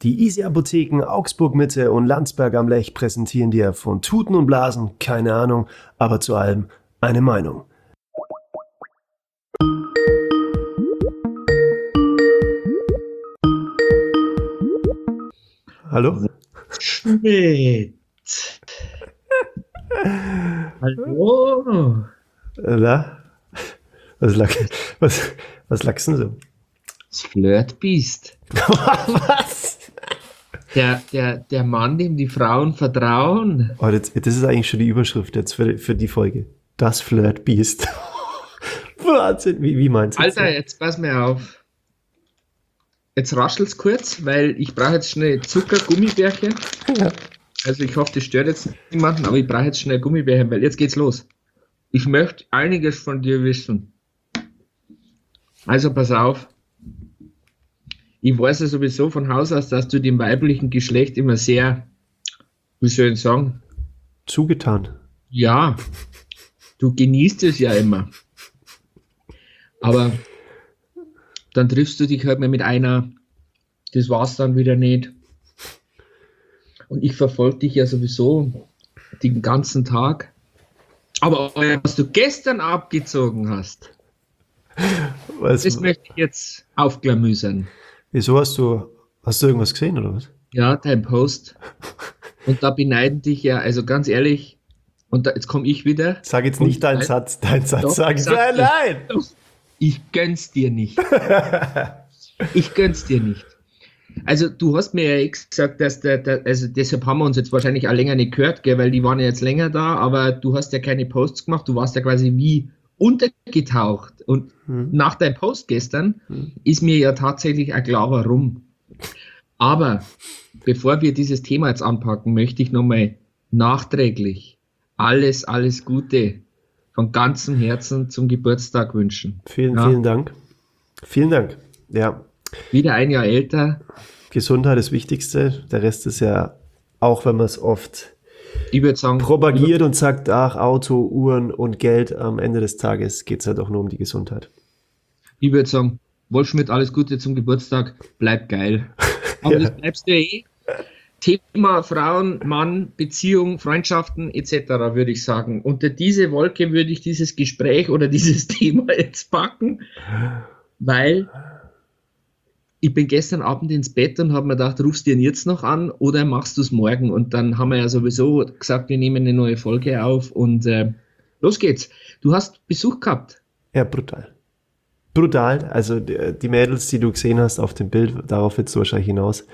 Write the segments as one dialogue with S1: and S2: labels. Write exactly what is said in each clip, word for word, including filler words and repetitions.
S1: Die Easy Apotheken Augsburg Mitte und Landsberg am Lech präsentieren dir von Tuten und Blasen keine Ahnung, aber zu allem eine Meinung. Hallo?
S2: Schmidt. Hallo.
S1: Na? Was lag, was, was lagst denn so?
S2: Das Flirtbiest.
S1: Was?
S2: Der, der, der Mann, dem die Frauen vertrauen.
S1: Oh, das, das ist eigentlich schon die Überschrift jetzt für, für die Folge. Das Flirtbiest. Wahnsinn, wie, wie meinst du das?
S2: Alter, jetzt pass mir auf. Jetzt raschelt's kurz, weil ich brauche jetzt schnell Zucker-Gummibärchen.
S1: Ja.
S2: Also ich hoffe, das stört jetzt niemanden, aber ich brauche jetzt schnell Gummibärchen, weil jetzt geht's los. Ich möchte einiges von dir wissen. Also pass auf. Ich weiß ja sowieso von Haus aus, dass du dem weiblichen Geschlecht immer sehr, wie soll ich sagen?
S1: Zugetan.
S2: Ja, du genießt es ja immer. Aber dann triffst du dich halt mal mit einer, das war's dann wieder nicht. Und ich verfolge dich ja sowieso den ganzen Tag. Aber was du gestern abgezogen hast,
S1: Was,
S2: das möchte ich jetzt aufklamüsern.
S1: wieso hast du, hast du irgendwas gesehen oder was?
S2: Ja, dein Post. Und da beneiden dich ja, also ganz ehrlich, und da, jetzt komme ich wieder.
S1: Sag jetzt nicht deinen Satz, deinen Satz
S2: Doch,
S1: sagen.
S2: ich sag
S1: Nein,
S2: dir.
S1: nein!
S2: Ich gönn's dir nicht. Ich gönn's dir nicht. Also du hast mir ja eh gesagt, dass der, der, also deshalb haben wir uns jetzt wahrscheinlich auch länger nicht gehört, gell, weil die waren ja jetzt länger da, aber du hast ja keine Posts gemacht, du warst ja quasi wie untergetaucht. Und
S1: Hm.
S2: nach deinem Post gestern
S1: Hm.
S2: ist mir ja tatsächlich auch klar, warum. Aber bevor wir dieses Thema jetzt anpacken, möchte ich nochmal nachträglich alles, alles Gute von ganzem Herzen zum Geburtstag wünschen.
S1: Vielen,
S2: Ja.
S1: vielen Dank. Vielen Dank. Ja,
S2: Wieder ein Jahr älter.
S1: Gesundheit ist das Wichtigste. Der Rest ist ja, auch wenn man es oft
S2: Ich würde sagen,
S1: propagiert und sagt, ach, Auto, Uhren und Geld, am Ende des Tages geht es halt auch nur um die Gesundheit.
S2: ich würde sagen, Wolfschmidt, alles Gute zum Geburtstag, bleib geil. Aber
S1: Ja.
S2: das bleibst du ja eh. Thema Frauen, Mann, Beziehung, Freundschaften et cetera würde ich sagen. Unter diese Wolke würde ich dieses Gespräch oder dieses Thema jetzt packen, weil ich bin gestern Abend ins Bett und habe mir gedacht, rufst du ihn jetzt noch an oder machst du es morgen? Und dann haben wir ja sowieso gesagt, wir nehmen eine neue Folge auf und äh, los geht's. Du hast Besuch gehabt.
S1: Ja, brutal. Brutal. Also die, die Mädels, die du gesehen hast auf dem Bild, darauf willst du wahrscheinlich hinaus.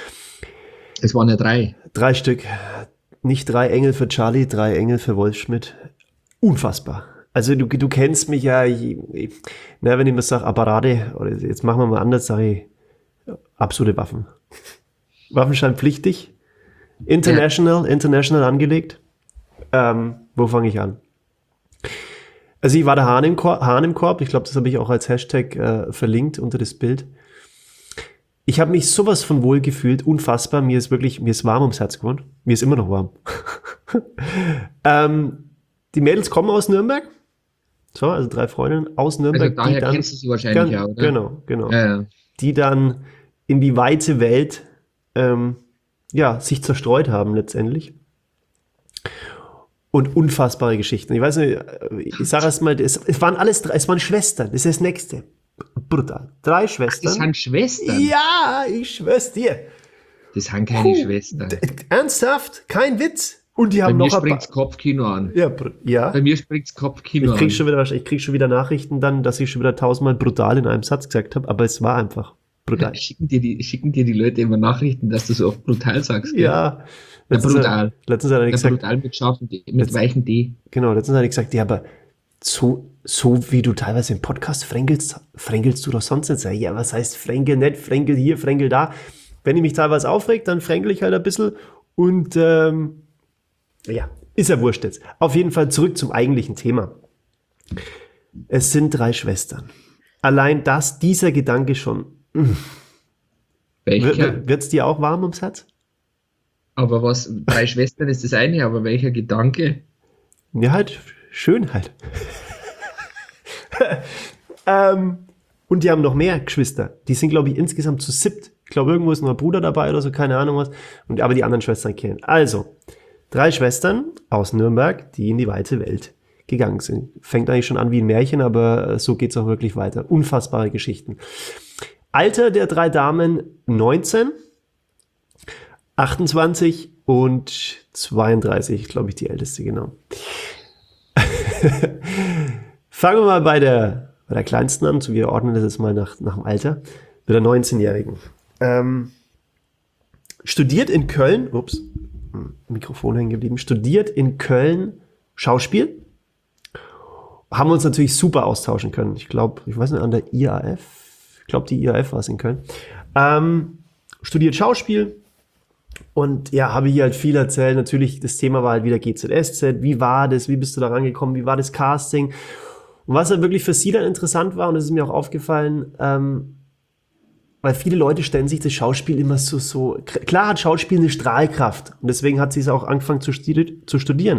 S2: Es waren ja drei.
S1: Drei Stück. Nicht drei Engel für Charlie, drei Engel für Wolfschmidt. Unfassbar. Also du, du kennst mich ja, ich, ich, na, wenn ich mir sage, Apparate, oder jetzt machen wir mal anders, sage ich, absolute Waffen. Waffenschein pflichtig. International, international angelegt. Ähm, wo fange ich an? Also ich war der Hahn im Korb, Hahn im Korb. Ich glaube, das habe ich auch als Hashtag äh, verlinkt unter das Bild. Ich habe mich sowas von wohl gefühlt, unfassbar. Mir ist wirklich, mir ist warm ums Herz geworden. Mir ist immer noch warm. ähm, die Mädels kommen aus Nürnberg. So, also drei Freundinnen aus Nürnberg.
S2: Also daher
S1: die dann,
S2: kennst du sie wahrscheinlich ja, oder?
S1: Genau, genau.
S2: Ja, ja.
S1: Die dann in die weite Welt ähm, ja, sich zerstreut haben letztendlich. Und unfassbare Geschichten. Ich weiß nicht, ich sage erst mal, es, es waren alles drei, es waren Schwestern, das ist das Nächste. Brutal. Drei Schwestern.
S2: Das sind Schwestern.
S1: Ja, ich schwör's dir.
S2: Das sind keine
S1: Puh,
S2: Schwestern.
S1: d- Ernsthaft? Kein Witz? Und die
S2: Bei
S1: haben
S2: mir
S1: noch ein
S2: springt's
S1: paar.
S2: Kopfkino an.
S1: Ja, br- ja.
S2: Bei mir springt's Kopfkino
S1: Ich krieg,
S2: an.
S1: schon wieder, ich krieg schon wieder Nachrichten dann, dass ich schon wieder tausendmal brutal in einem Satz gesagt habe, aber es war einfach brutal.
S2: Schicken dir, die, schicken dir die Leute immer Nachrichten, dass du so oft brutal sagst. Gell?
S1: Ja.
S2: Ja,
S1: Letztens,
S2: brutal.
S1: hat- letztens hat er
S2: Ja,
S1: gesagt,
S2: brutal mit scharfen D, mit
S1: Jetzt-
S2: weichen D.
S1: genau, letztens hat er gesagt, ja, aber so, so wie du teilweise im Podcast fränkelst, fränkelst du doch sonst nicht. Sag ich, ja, was heißt Fränkel nicht, Fränkel hier, Fränkel da. Wenn ich mich teilweise aufregt, dann fränkel ich halt ein bisschen und ähm, ja, ist ja wurscht jetzt. Auf jeden Fall zurück zum eigentlichen Thema. Es sind drei Schwestern. Allein das, dieser Gedanke schon,
S2: Welcher?
S1: wird es dir auch warm ums Herz?
S2: Aber was, drei Schwestern ist das eine, aber welcher Gedanke?
S1: Ja, halt, Schönheit. ähm, und die haben noch mehr Geschwister. Die sind, glaube ich, insgesamt zu siebt, glaube, irgendwo ist noch ein Bruder dabei oder so, keine Ahnung was. Und, aber die anderen Schwestern kennen. Also, drei Schwestern aus Nürnberg, die in die weite Welt gegangen sind. Fängt eigentlich schon an wie ein Märchen, aber so geht's auch wirklich weiter. Unfassbare Geschichten. Alter der drei Damen neunzehn, achtundzwanzig und zweiunddreißig, glaube ich, die älteste, genau. Fangen wir mal bei der, bei der kleinsten an. Wir ordnen das jetzt mal nach, nach dem Alter. Mit der neunzehnjährigen. Ähm, studiert in Köln, ups, Mikrofon hängen geblieben, studiert in Köln Schauspiel. Haben uns natürlich super austauschen können. Ich glaube, ich weiß nicht, an der I A F. Ich glaube, die I A F war es in Köln. Ähm, studiert Schauspiel. Und ja, habe ich hier halt viel erzählt. Natürlich, das Thema war halt wieder G Z S Z. Wie war das? Wie bist du da rangekommen? Wie war das Casting? Und was halt wirklich für sie dann interessant war, und das ist mir auch aufgefallen, ähm, weil viele Leute stellen sich das Schauspiel immer so, so, klar hat Schauspiel eine Strahlkraft. Und deswegen hat sie es auch angefangen zu, studi- zu studieren.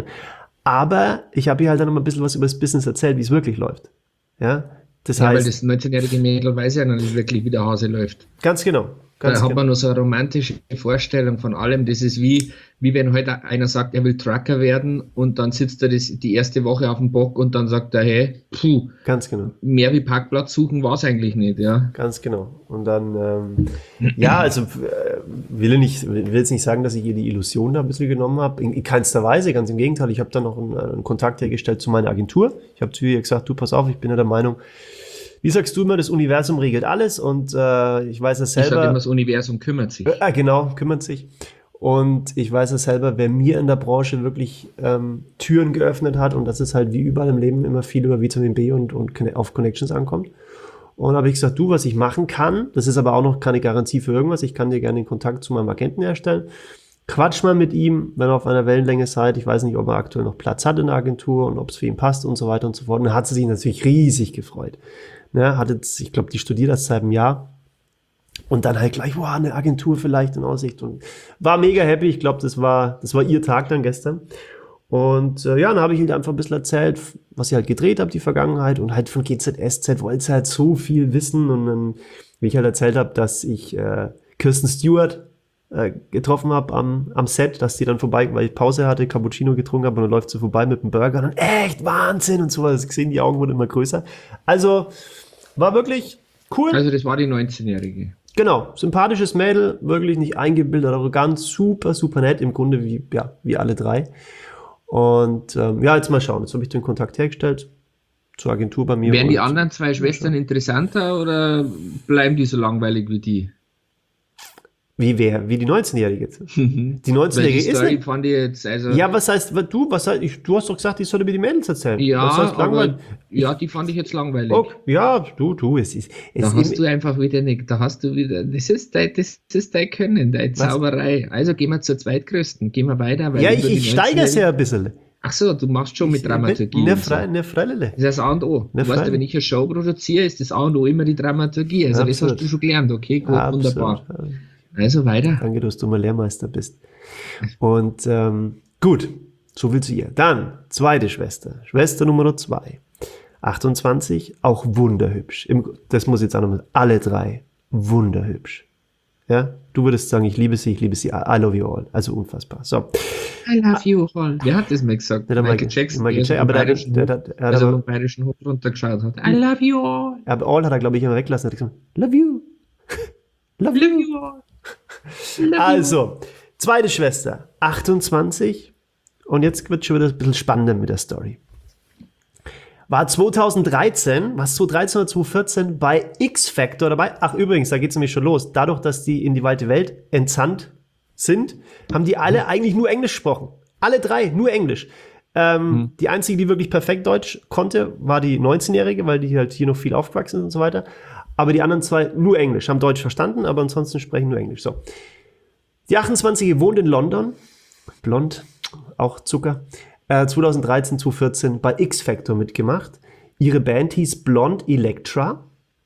S1: Aber ich habe ihr halt dann noch mal ein bisschen was über das Business erzählt, wie es wirklich läuft. Ja, das
S2: ja,
S1: heißt,
S2: weil das neunzehnjährige Mädel weiß ja noch nicht wirklich, wie der Hase läuft.
S1: Ganz genau. Ganz
S2: Da hat
S1: genau.
S2: man nur so eine romantische Vorstellung von allem. Das ist wie, wie wenn heute einer sagt, er will Trucker werden und dann sitzt er das, die erste Woche auf dem Bock und dann sagt er, hey, puh,
S1: Ganz genau.
S2: mehr wie Parkplatz suchen war es eigentlich nicht. Ja.
S1: Ganz genau. Und dann, ähm, ja, also äh, will, ich nicht, will jetzt nicht sagen, dass ich ihr die Illusion da ein bisschen genommen habe. In, in keinster Weise, ganz im Gegenteil. Ich habe dann noch einen, einen Kontakt hergestellt zu meiner Agentur. Ich habe zu ihr gesagt, du, pass auf, ich bin ja der Meinung, wie sagst du immer, das Universum regelt alles und äh, ich weiß es
S2: Ich
S1: selber.
S2: sage immer, das Universum kümmert sich.
S1: Äh, genau, kümmert sich. Und ich weiß es selber, wer mir in der Branche wirklich ähm, Türen geöffnet hat, und das ist halt wie überall im Leben immer viel über Vitamin B und, und auf Connections ankommt. Und da habe ich gesagt, du, was ich machen kann, das ist aber auch noch keine Garantie für irgendwas, ich kann dir gerne den Kontakt zu meinem Agenten herstellen. Quatsch mal mit ihm, wenn ihr auf einer Wellenlänge seid. Ich weiß nicht, ob er aktuell noch Platz hat in der Agentur und ob es für ihn passt und so weiter und so fort. Und dann hat sie sich natürlich riesig gefreut. Ne, hat jetzt, ich glaube, die studiert das seit einem Jahr. Und dann halt gleich, wow, eine Agentur vielleicht in Aussicht. Und war mega happy. Ich glaube, das war, das war ihr Tag dann gestern. Und äh, ja, dann habe ich halt einfach ein bisschen erzählt, was ich halt gedreht habe, die Vergangenheit. Und halt von G Z S Z wollte sie halt so viel wissen. Und dann, wie ich halt erzählt habe, dass ich äh, Kirsten Stewart äh, getroffen habe am, am Set, dass die dann vorbei, weil ich Pause hatte, Cappuccino getrunken habe und dann läuft sie vorbei mit dem Burger. Und dann, echt Wahnsinn und sowas. Gesehen, die Augen wurden immer größer. Also war wirklich cool.
S2: Also das war die neunzehnjährige.
S1: Genau, sympathisches Mädel, wirklich nicht eingebildet, arrogant, super, super nett, im Grunde wie, ja, wie alle drei. Und ähm, ja, jetzt mal schauen, jetzt habe ich den Kontakt hergestellt zur Agentur bei mir.
S2: Wären die
S1: und-
S2: anderen zwei Schwestern interessanter oder bleiben die so langweilig wie die?
S1: Wie wer? Wie die neunzehnjährige jetzt? Die
S2: Weil
S1: neunzehnjährige
S2: die
S1: ist
S2: Story
S1: nicht.
S2: fand ich jetzt, also,
S1: Ja, was heißt, was du, was heißt, ich, du hast doch gesagt, ich soll über die Mädels erzählen.
S2: ja,
S1: Was heißt langweilig?
S2: aber, ja, die fand ich jetzt langweilig.
S1: Okay, ja, du, du, es ist, es
S2: Da
S1: ist
S2: hast du einfach wieder nicht, da hast du wieder, das ist dein, das ist dein Können, deine
S1: Was?
S2: Zauberei. Also gehen wir zur zweitgrößten, gehen wir weiter. Weil
S1: ja,
S2: über
S1: ich,
S2: die
S1: ich steigere es ja ein bisschen.
S2: Ach so, du machst schon mit Dramaturgie.
S1: Ne,
S2: und so.
S1: Fre ne Freilele.
S2: Das ist das A und O.
S1: Ne,
S2: Du weißt ja,
S1: freilich.
S2: wenn ich eine Show produziere, ist das A und O immer die Dramaturgie. Also
S1: Absolut.
S2: das hast du schon gelernt, okay? Gut, wunderbar.
S1: Absolut.
S2: Also weiter.
S1: Danke, dass du mal Lehrmeister bist. Und ähm, gut, so viel zu ihr. Dann, zweite Schwester. Schwester Nummer zwei. achtundzwanzig, auch wunderhübsch. Im, das muss ich jetzt auch nochmal. Alle drei wunderhübsch. Ja, du würdest sagen, ich liebe sie, ich liebe sie. I love you all. Also unfassbar. So.
S2: I love you all. Wer hat das mal gesagt?
S1: Der hat
S2: Michael
S1: mal-
S2: Jackson,
S1: Michael
S2: der so
S1: Jackson, aber
S2: vom
S1: der-
S2: bayerischen
S1: der-
S2: Hof-
S1: der- der hat
S2: also
S1: aber-
S2: vom bayerischen Hof runtergeschaut hat. I love you all.
S1: Aber all hat er, glaube ich, immer weglassen. Er hat gesagt, love you. Love
S2: I love
S1: you.
S2: you all. I love you all.
S1: Also, zweite Schwester, achtundzwanzig. Und jetzt wird schon wieder ein bisschen spannender mit der Story. War zweitausenddreizehn, was zweitausenddreizehn oder zweitausendvierzehn bei X-Factor dabei. Ach, übrigens, da geht es nämlich schon los. Dadurch, dass die in die weite Welt entsandt sind, haben die alle eigentlich nur Englisch gesprochen. Alle drei, nur Englisch. Ähm, Die einzige, die wirklich perfekt Deutsch konnte, war die neunzehnjährige, weil die halt hier noch viel aufgewachsen ist und so weiter. Aber die anderen zwei nur Englisch, haben Deutsch verstanden, aber ansonsten sprechen nur Englisch. So. Die achtundzwanzige wohnt in London, blond, auch Zucker, äh, zweitausenddreizehn, zweitausendvierzehn bei X-Factor mitgemacht. Ihre Band hieß Blonde Electra.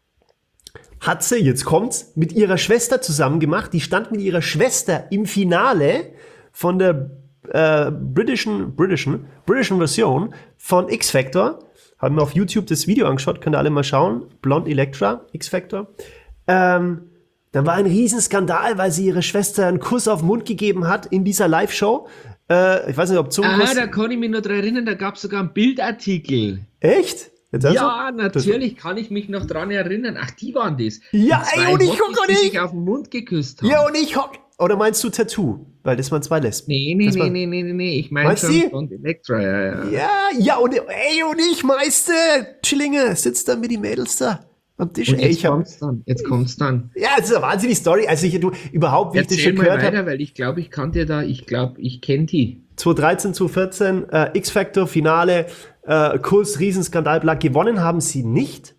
S1: Hat sie, jetzt kommt's, mit ihrer Schwester zusammen gemacht. Die stand mit ihrer Schwester im Finale von der äh, britischen, britischen, britischen Version von X-Factor. Haben wir auf YouTube das Video angeschaut, könnt ihr alle mal schauen. Blonde Electra, X-Factor. Ähm, Dann war ein Riesenskandal, weil sie ihre Schwester einen Kuss auf den Mund gegeben hat in dieser Live-Show. Äh, ich weiß nicht, ob Zungenkuss...
S2: Ah, da kann ich mich noch dran erinnern, da gab es sogar einen Bildartikel.
S1: Echt? Jetzt also?
S2: Ja, natürlich kann ich mich noch dran erinnern. Ach, die waren das.
S1: Ja,
S2: die
S1: ey, und ich
S2: Hotties,
S1: guck
S2: die
S1: nicht.
S2: sich auf den Mund geküsst haben.
S1: Ja, und ich hock... Oder meinst du Tattoo? Weil das waren zwei Lesben.
S2: Nee, nee,
S1: das
S2: nee,
S1: war...
S2: nee, nee, nee, ich meine
S1: Meinst
S2: schon
S1: die?
S2: von Elektra, ja, ja.
S1: Ja, ja, und, ey, und ich, Meister, Chillinge, sitzt da mit den Mädels da am Tisch.
S2: Und
S1: Ey,
S2: jetzt
S1: ich hab,
S2: kommt's dann, jetzt kommt's dann.
S1: ja, das ist eine wahnsinnige Story. Also ich, du, überhaupt, wie ich das
S2: Erzähl
S1: schon
S2: mal
S1: gehört
S2: weiter,
S1: habe.
S2: weil ich glaube, ich kann dir da, ich glaube, ich kenne die.
S1: zwanzig dreizehn, zwanzig vierzehn, äh, X-Factor, Finale, äh, Kuss, Riesenskandal, bla, gewonnen haben sie nicht.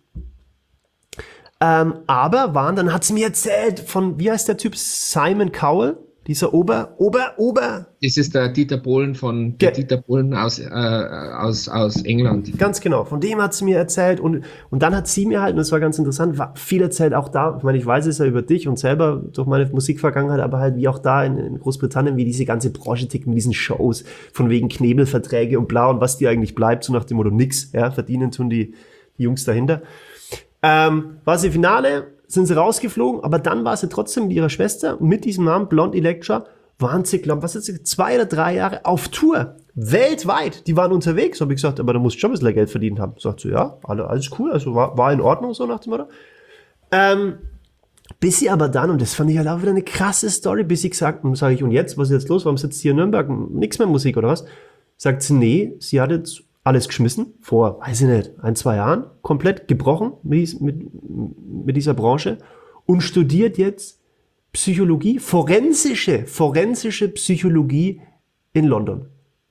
S1: Ähm, aber waren, dann hat sie mir erzählt von, wie heißt der Typ, Simon Cowell, dieser Ober, Ober, Ober.
S2: Das ist der Dieter Bohlen von, der
S1: Ge-
S2: Dieter Bohlen aus, äh, aus, aus England.
S1: Ganz genau, von dem hat sie mir erzählt und, und dann hat sie mir halt, und das war ganz interessant, war viel erzählt auch da, ich meine, ich weiß es ja über dich und selber durch meine Musikvergangenheit, aber halt wie auch da in, in Großbritannien, wie diese ganze Branche tickt mit diesen Shows, von wegen Knebelverträge und bla und was die eigentlich bleibt, so nach dem Motto nix, ja, verdienen tun die, die Jungs dahinter. Ähm, war sie im Finale, sind sie rausgeflogen, aber dann war sie trotzdem mit ihrer Schwester mit diesem Namen Blonde Electra, waren sie, glaube was ist sie, zwei oder drei Jahre auf Tour, weltweit. Die waren unterwegs, habe ich gesagt, aber da musst du schon ein bisschen Geld verdient haben. Sagt sie, ja, alles cool, also war, war in Ordnung, so nach dem Motto. Ähm, bis sie aber dann, und das fand ich halt auch wieder eine krasse Story, bis sie gesagt, sage ich, und jetzt, was ist jetzt los, warum sitzt hier in Nürnberg, nix mehr Musik oder was? Sagt sie, nee, sie hat jetzt alles geschmissen, vor, weiß ich nicht, ein, zwei Jahren, komplett gebrochen mit, mit, mit dieser Branche und studiert jetzt Psychologie, forensische, forensische Psychologie in London.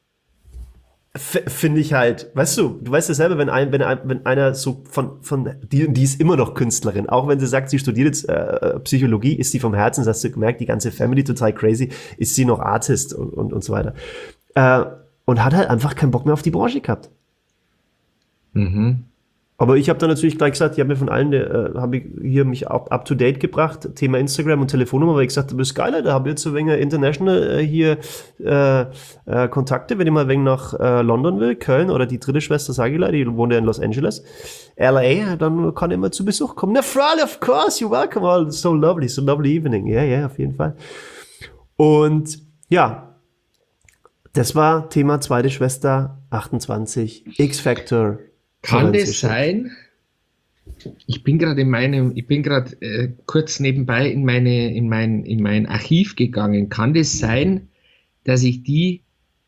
S1: F- Finde ich halt, weißt du, du weißt ja selber, wenn, ein, wenn, ein, wenn einer so von, von die, die ist immer noch Künstlerin, auch wenn sie sagt, sie studiert jetzt äh, Psychologie, ist sie vom Herzen, das hast du gemerkt, die ganze Family total crazy, ist sie noch Artist und, und, und so weiter. Äh, und hat halt einfach keinen Bock mehr auf die Branche gehabt.
S2: Mhm.
S1: Aber ich habe dann natürlich gleich gesagt, ich habe mir von allen, äh, habe ich hier mich up, up to date gebracht, Thema Instagram und Telefonnummer, weil ich gesagt habe, das ist geil, da habe ich jetzt so ein wenig international äh, hier äh, äh, Kontakte, wenn ich mal ein wenig nach äh, London will, Köln oder die dritte Schwester Sagila, die wohnt ja in Los Angeles, L A, dann kann ich immer zu Besuch kommen. Na, Fräulein, of course, you're welcome, oh, so lovely, so lovely evening, ja, yeah, ja, yeah, auf jeden Fall. Und ja, das war Thema zweite Schwester, achtundzwanzig, X-Factor.
S2: Kann das sein? Ich bin gerade in meinem, ich bin gerade äh, kurz nebenbei in meine, in mein, in mein Archiv gegangen. Kann das sein, dass ich die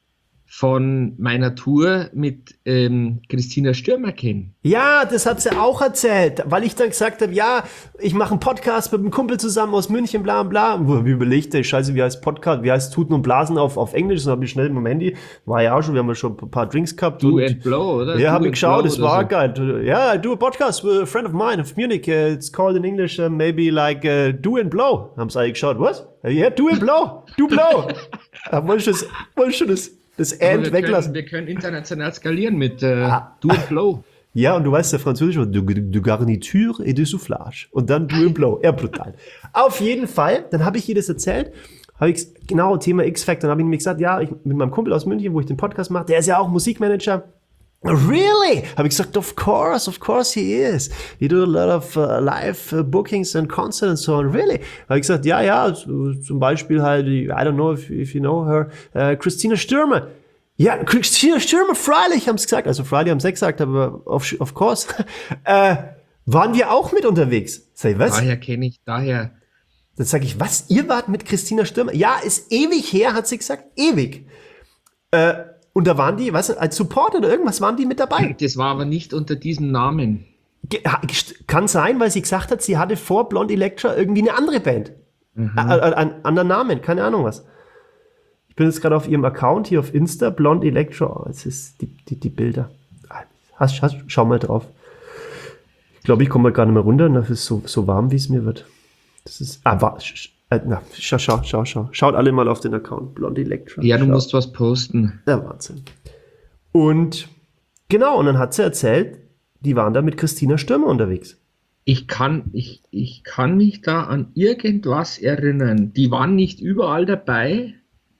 S2: von meiner Tour mit ähm, Christina Stürmer kenne?
S1: Ja, das hat sie auch erzählt, weil ich dann gesagt habe, ja, ich mache einen Podcast mit einem Kumpel zusammen aus München, bla bla. Und wo ich überlegt, ey, scheiße, wie heißt Podcast, wie heißt Tuten und Blasen auf, auf Englisch? Dann habe ich schnell mit dem Handy, war ja auch schon, wir haben ja schon ein paar Drinks gehabt.
S2: Do
S1: und,
S2: and Blow, oder?
S1: Ja,
S2: Do
S1: habe ich
S2: and
S1: geschaut,
S2: Blow
S1: das
S2: oder
S1: war
S2: so.
S1: geil. Ja, I do a podcast with a friend of mine of Munich. Uh, it's called in English uh, maybe like uh, Do and Blow. Haben sie alle geschaut, was? Ja, Do and Blow, Do Blow. Da wollte ich das, wollte ich schon das, das
S2: Aber
S1: And
S2: wir,
S1: weglassen.
S2: können, wir können international skalieren mit äh,
S1: Ah.
S2: Do and Blow.
S1: Ja, und du weißt, der Französische, du, du Garniture et de Soufflage. Und dann du im Blow. Ja, brutal. Auf jeden Fall, dann habe ich ihr das erzählt. Habe ich, genau, Thema X-Factor. Dann habe ich mir gesagt, ja, ich, mit meinem Kumpel aus München, wo ich den Podcast mache, der ist ja auch Musikmanager. Really? Habe ich gesagt, of course, of course he is. He do a lot of uh, live uh, bookings and concerts and so on. Really? Habe ich gesagt, ja, ja, z- zum Beispiel halt, I don't know if, if you know her, uh, Christina Stürmer. Ja, Christina Stürmer, freilich, haben sie gesagt. Also freilich haben sie gesagt, aber of, of course. äh, waren wir auch mit unterwegs? Sag ich, was?
S2: Daher kenne ich, daher.
S1: Dann sage ich, was? Ihr wart mit Christina Stürmer? Ja, ist ewig her, hat sie gesagt. Ewig. Äh, und da waren die, was, als Support oder irgendwas waren die mit dabei.
S2: Das war aber nicht unter diesem Namen.
S1: Ge- ha- gest- Kann sein, weil sie gesagt hat, sie hatte vor Blonde Electra irgendwie eine andere Band. Mhm. Äh, äh, einen anderen Namen, keine Ahnung was. Ich bin jetzt gerade auf ihrem Account hier auf Insta, Blonde Electra. Oh, es ist die, die, die Bilder. Hast, hast, schau mal drauf. Ich glaube, ich komme mal gar nicht mehr runter. Das ist so, so warm, wie es mir wird. Das ist. Ah, war, sch, äh, na, schau, schau, schau, schau. Schaut alle mal auf den Account. Blonde Electra.
S2: Ja, du
S1: Schau.
S2: musst was posten.
S1: Der Wahnsinn. Und genau, und dann hat sie erzählt, die waren da mit Christina Stürmer unterwegs.
S2: Ich kann, ich, ich kann mich da an irgendwas erinnern. Die waren nicht überall dabei,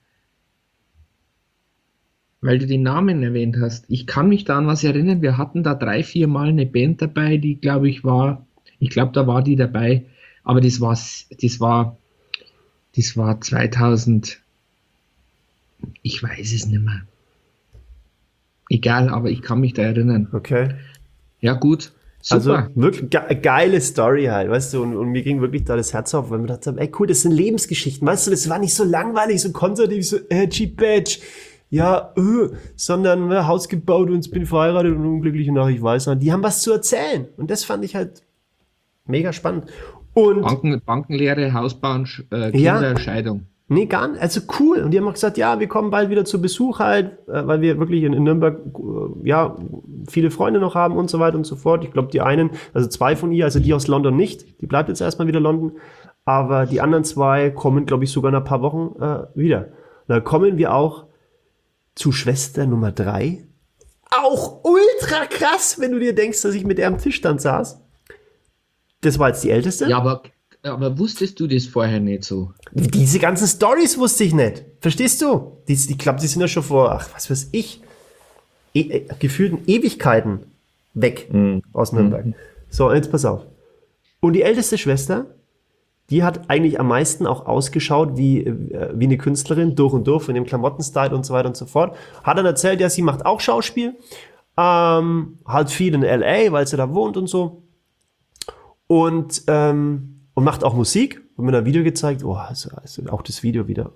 S2: weil du den Namen erwähnt hast. Ich kann mich da an was erinnern. Wir hatten da drei, vier Mal eine Band dabei, die, glaube ich, war, ich glaube, da war die dabei, aber das war, das war, das war zweitausend, ich weiß es nicht mehr. Egal, aber ich kann mich da erinnern.
S1: Okay.
S2: Ja, gut. Super.
S1: Also wirklich ge- geile Story halt, weißt du, und, und mir ging wirklich da das Herz auf, weil wir dachten, ey cool, das sind Lebensgeschichten, weißt du, das war nicht so langweilig, so konservativ, so äh, cheap badge, ja, äh, sondern äh, Haus gebaut und bin verheiratet und unglücklich und nach ich weiß nicht. Die haben was zu erzählen und das fand ich halt mega spannend. Und
S2: Banken, Bankenlehre, Haus bauen, äh,
S1: Ja.
S2: Kinderscheidung.
S1: nee, gar nicht. Also cool. Und die haben auch gesagt, ja, wir kommen bald wieder zu Besuch halt, äh, weil wir wirklich in, in Nürnberg äh, ja viele Freunde noch haben und so weiter und so fort. Ich glaube, die einen, also zwei von ihr, also die aus London nicht, die bleibt jetzt erstmal wieder London, aber die anderen zwei kommen, glaube ich, sogar in ein paar Wochen äh, wieder. Und da kommen wir auch zu Schwester Nummer drei. Auch ultra krass, wenn du dir denkst, dass ich mit der am Tisch dann saß. Das war jetzt die älteste.
S2: Ja, aber, aber wusstest du das vorher nicht so?
S1: Diese ganzen Stories wusste ich nicht. Verstehst du? Die, ich glaube, die sind ja schon vor, ach, was weiß ich, e äh, gefühlten Ewigkeiten weg aus Nürnberg. So, jetzt pass auf. Und die älteste Schwester, die hat eigentlich am meisten auch ausgeschaut wie, äh, wie eine Künstlerin, durch und durch, von dem Klamottenstyle und so weiter und so fort. Hat dann erzählt, ja, sie macht auch Schauspiel. Ähm, halt viel in L A, weil sie da wohnt und so. Und, ähm, und macht auch Musik. Und mir ein Video gezeigt. Oh, also, also auch das Video wieder.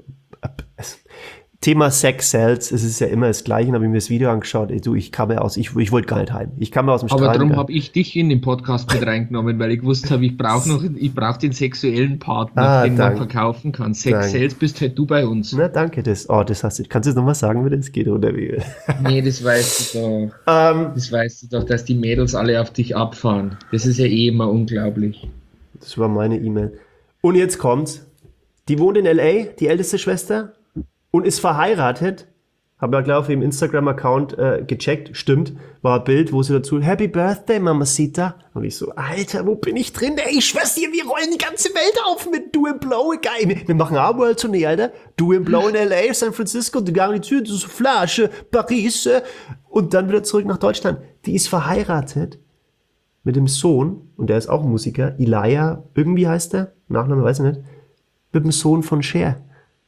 S1: Thema Sex Sells, es ist ja immer das Gleiche. Habe ich mir das Video angeschaut. Ey, du, ich kam ja aus, ich, ich wollte gar nicht heim. Ich kam ja aus dem
S2: Aber
S1: Strahlen.
S2: darum habe ich dich in den Podcast mit reingenommen, weil ich gewusst habe, ich brauche noch, ich brauche den sexuellen Partner,
S1: Ah,
S2: den
S1: danke.
S2: man verkaufen kann. Sex
S1: Danke.
S2: Sales bist halt du bei uns.
S1: Na, danke, das. Oh, das hast du. Kannst du jetzt nochmal sagen, wie das geht, oder wie?
S2: Nee, das weißt du doch.
S1: ähm,
S2: Das weißt du doch, dass die Mädels alle auf dich abfahren. Das ist ja eh immer unglaublich.
S1: Das war meine E-Mail. Und jetzt kommt's. Die wohnt in L A, die älteste Schwester, und ist verheiratet. Habe ja gleich auf ihrem Instagram-Account äh, gecheckt. Stimmt. War ein Bild, wo sie dazu, Happy Birthday, Mamacita. Und ich so, Alter, wo bin ich drin? Ey, ich schwör's dir, wir rollen die ganze Welt auf mit Do and Blow. Geil. Wir, wir machen auch World Tournee, Alter. Do and Blow in L A, San Francisco, die Garniture, die Soufflage, Paris. Äh, und dann wieder zurück nach Deutschland. Die ist verheiratet mit dem Sohn, und der ist auch Musiker, Elijah, irgendwie heißt der, Nachname weiß ich nicht, mit dem Sohn von Cher.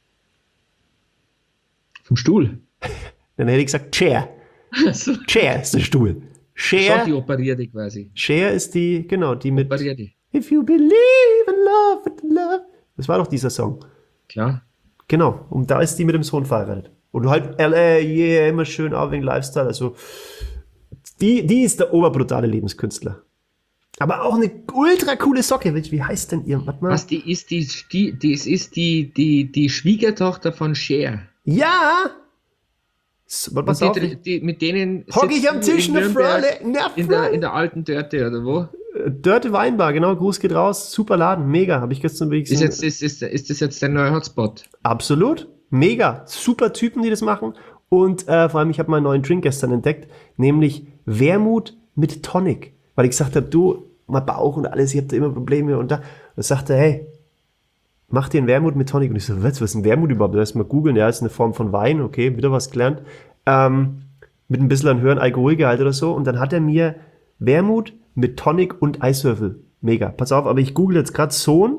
S2: Vom Stuhl.
S1: Dann hätte ich gesagt, Cher.
S2: So.
S1: Cher ist der Stuhl.
S2: Schau, die
S1: Cher,
S2: operiert die quasi.
S1: Cher ist die, genau, die mit
S2: Operiert die.
S1: If you believe in love, with love. Das war doch dieser Song.
S2: Klar.
S1: Genau, und da ist die mit dem Sohn verheiratet. Und halt L A, yeah, immer schön auch wegen Lifestyle. Also, die, die ist der oberbrutale Lebenskünstler. Aber auch eine ultra coole Socke. Wie heißt denn ihr? Warte mal.
S2: Was, die ist die, die, die, es ist die, die, die Schwiegertochter von Cher.
S1: Ja! So, pass
S2: Und
S1: auf,
S2: die, die, mit denen
S1: hock ich
S2: sitzt
S1: am
S2: du
S1: Tisch
S2: in
S1: eine
S2: Nürnberg
S1: Freude. Na,
S2: in der,
S1: Freude.
S2: in der alten Dörte, oder wo?
S1: Dörte Weinbar, genau, Gruß geht raus. Super Laden, mega. Habe ich gestern wirklich
S2: Ist,
S1: gesehen.
S2: jetzt, ist, ist, ist das jetzt der neue Hotspot?
S1: Absolut, mega. Super Typen, die das machen. Und äh, vor allem, ich habe meinen neuen Drink gestern entdeckt, nämlich Wermut mit Tonic. Weil ich gesagt habe, du, mein Bauch und alles, ich habe da immer Probleme. Und da, da sagte er, hey, mach dir einen Wermut mit Tonic. Und ich so, was, was ist ein Wermut überhaupt? Erst mal googeln, ja, ist eine Form von Wein, okay, wieder was gelernt. Ähm, mit ein bisschen einem höheren Alkoholgehalt oder so. Und dann hat er mir Wermut mit Tonic und Eiswürfel. Mega. Pass auf, aber ich google jetzt gerade Sohn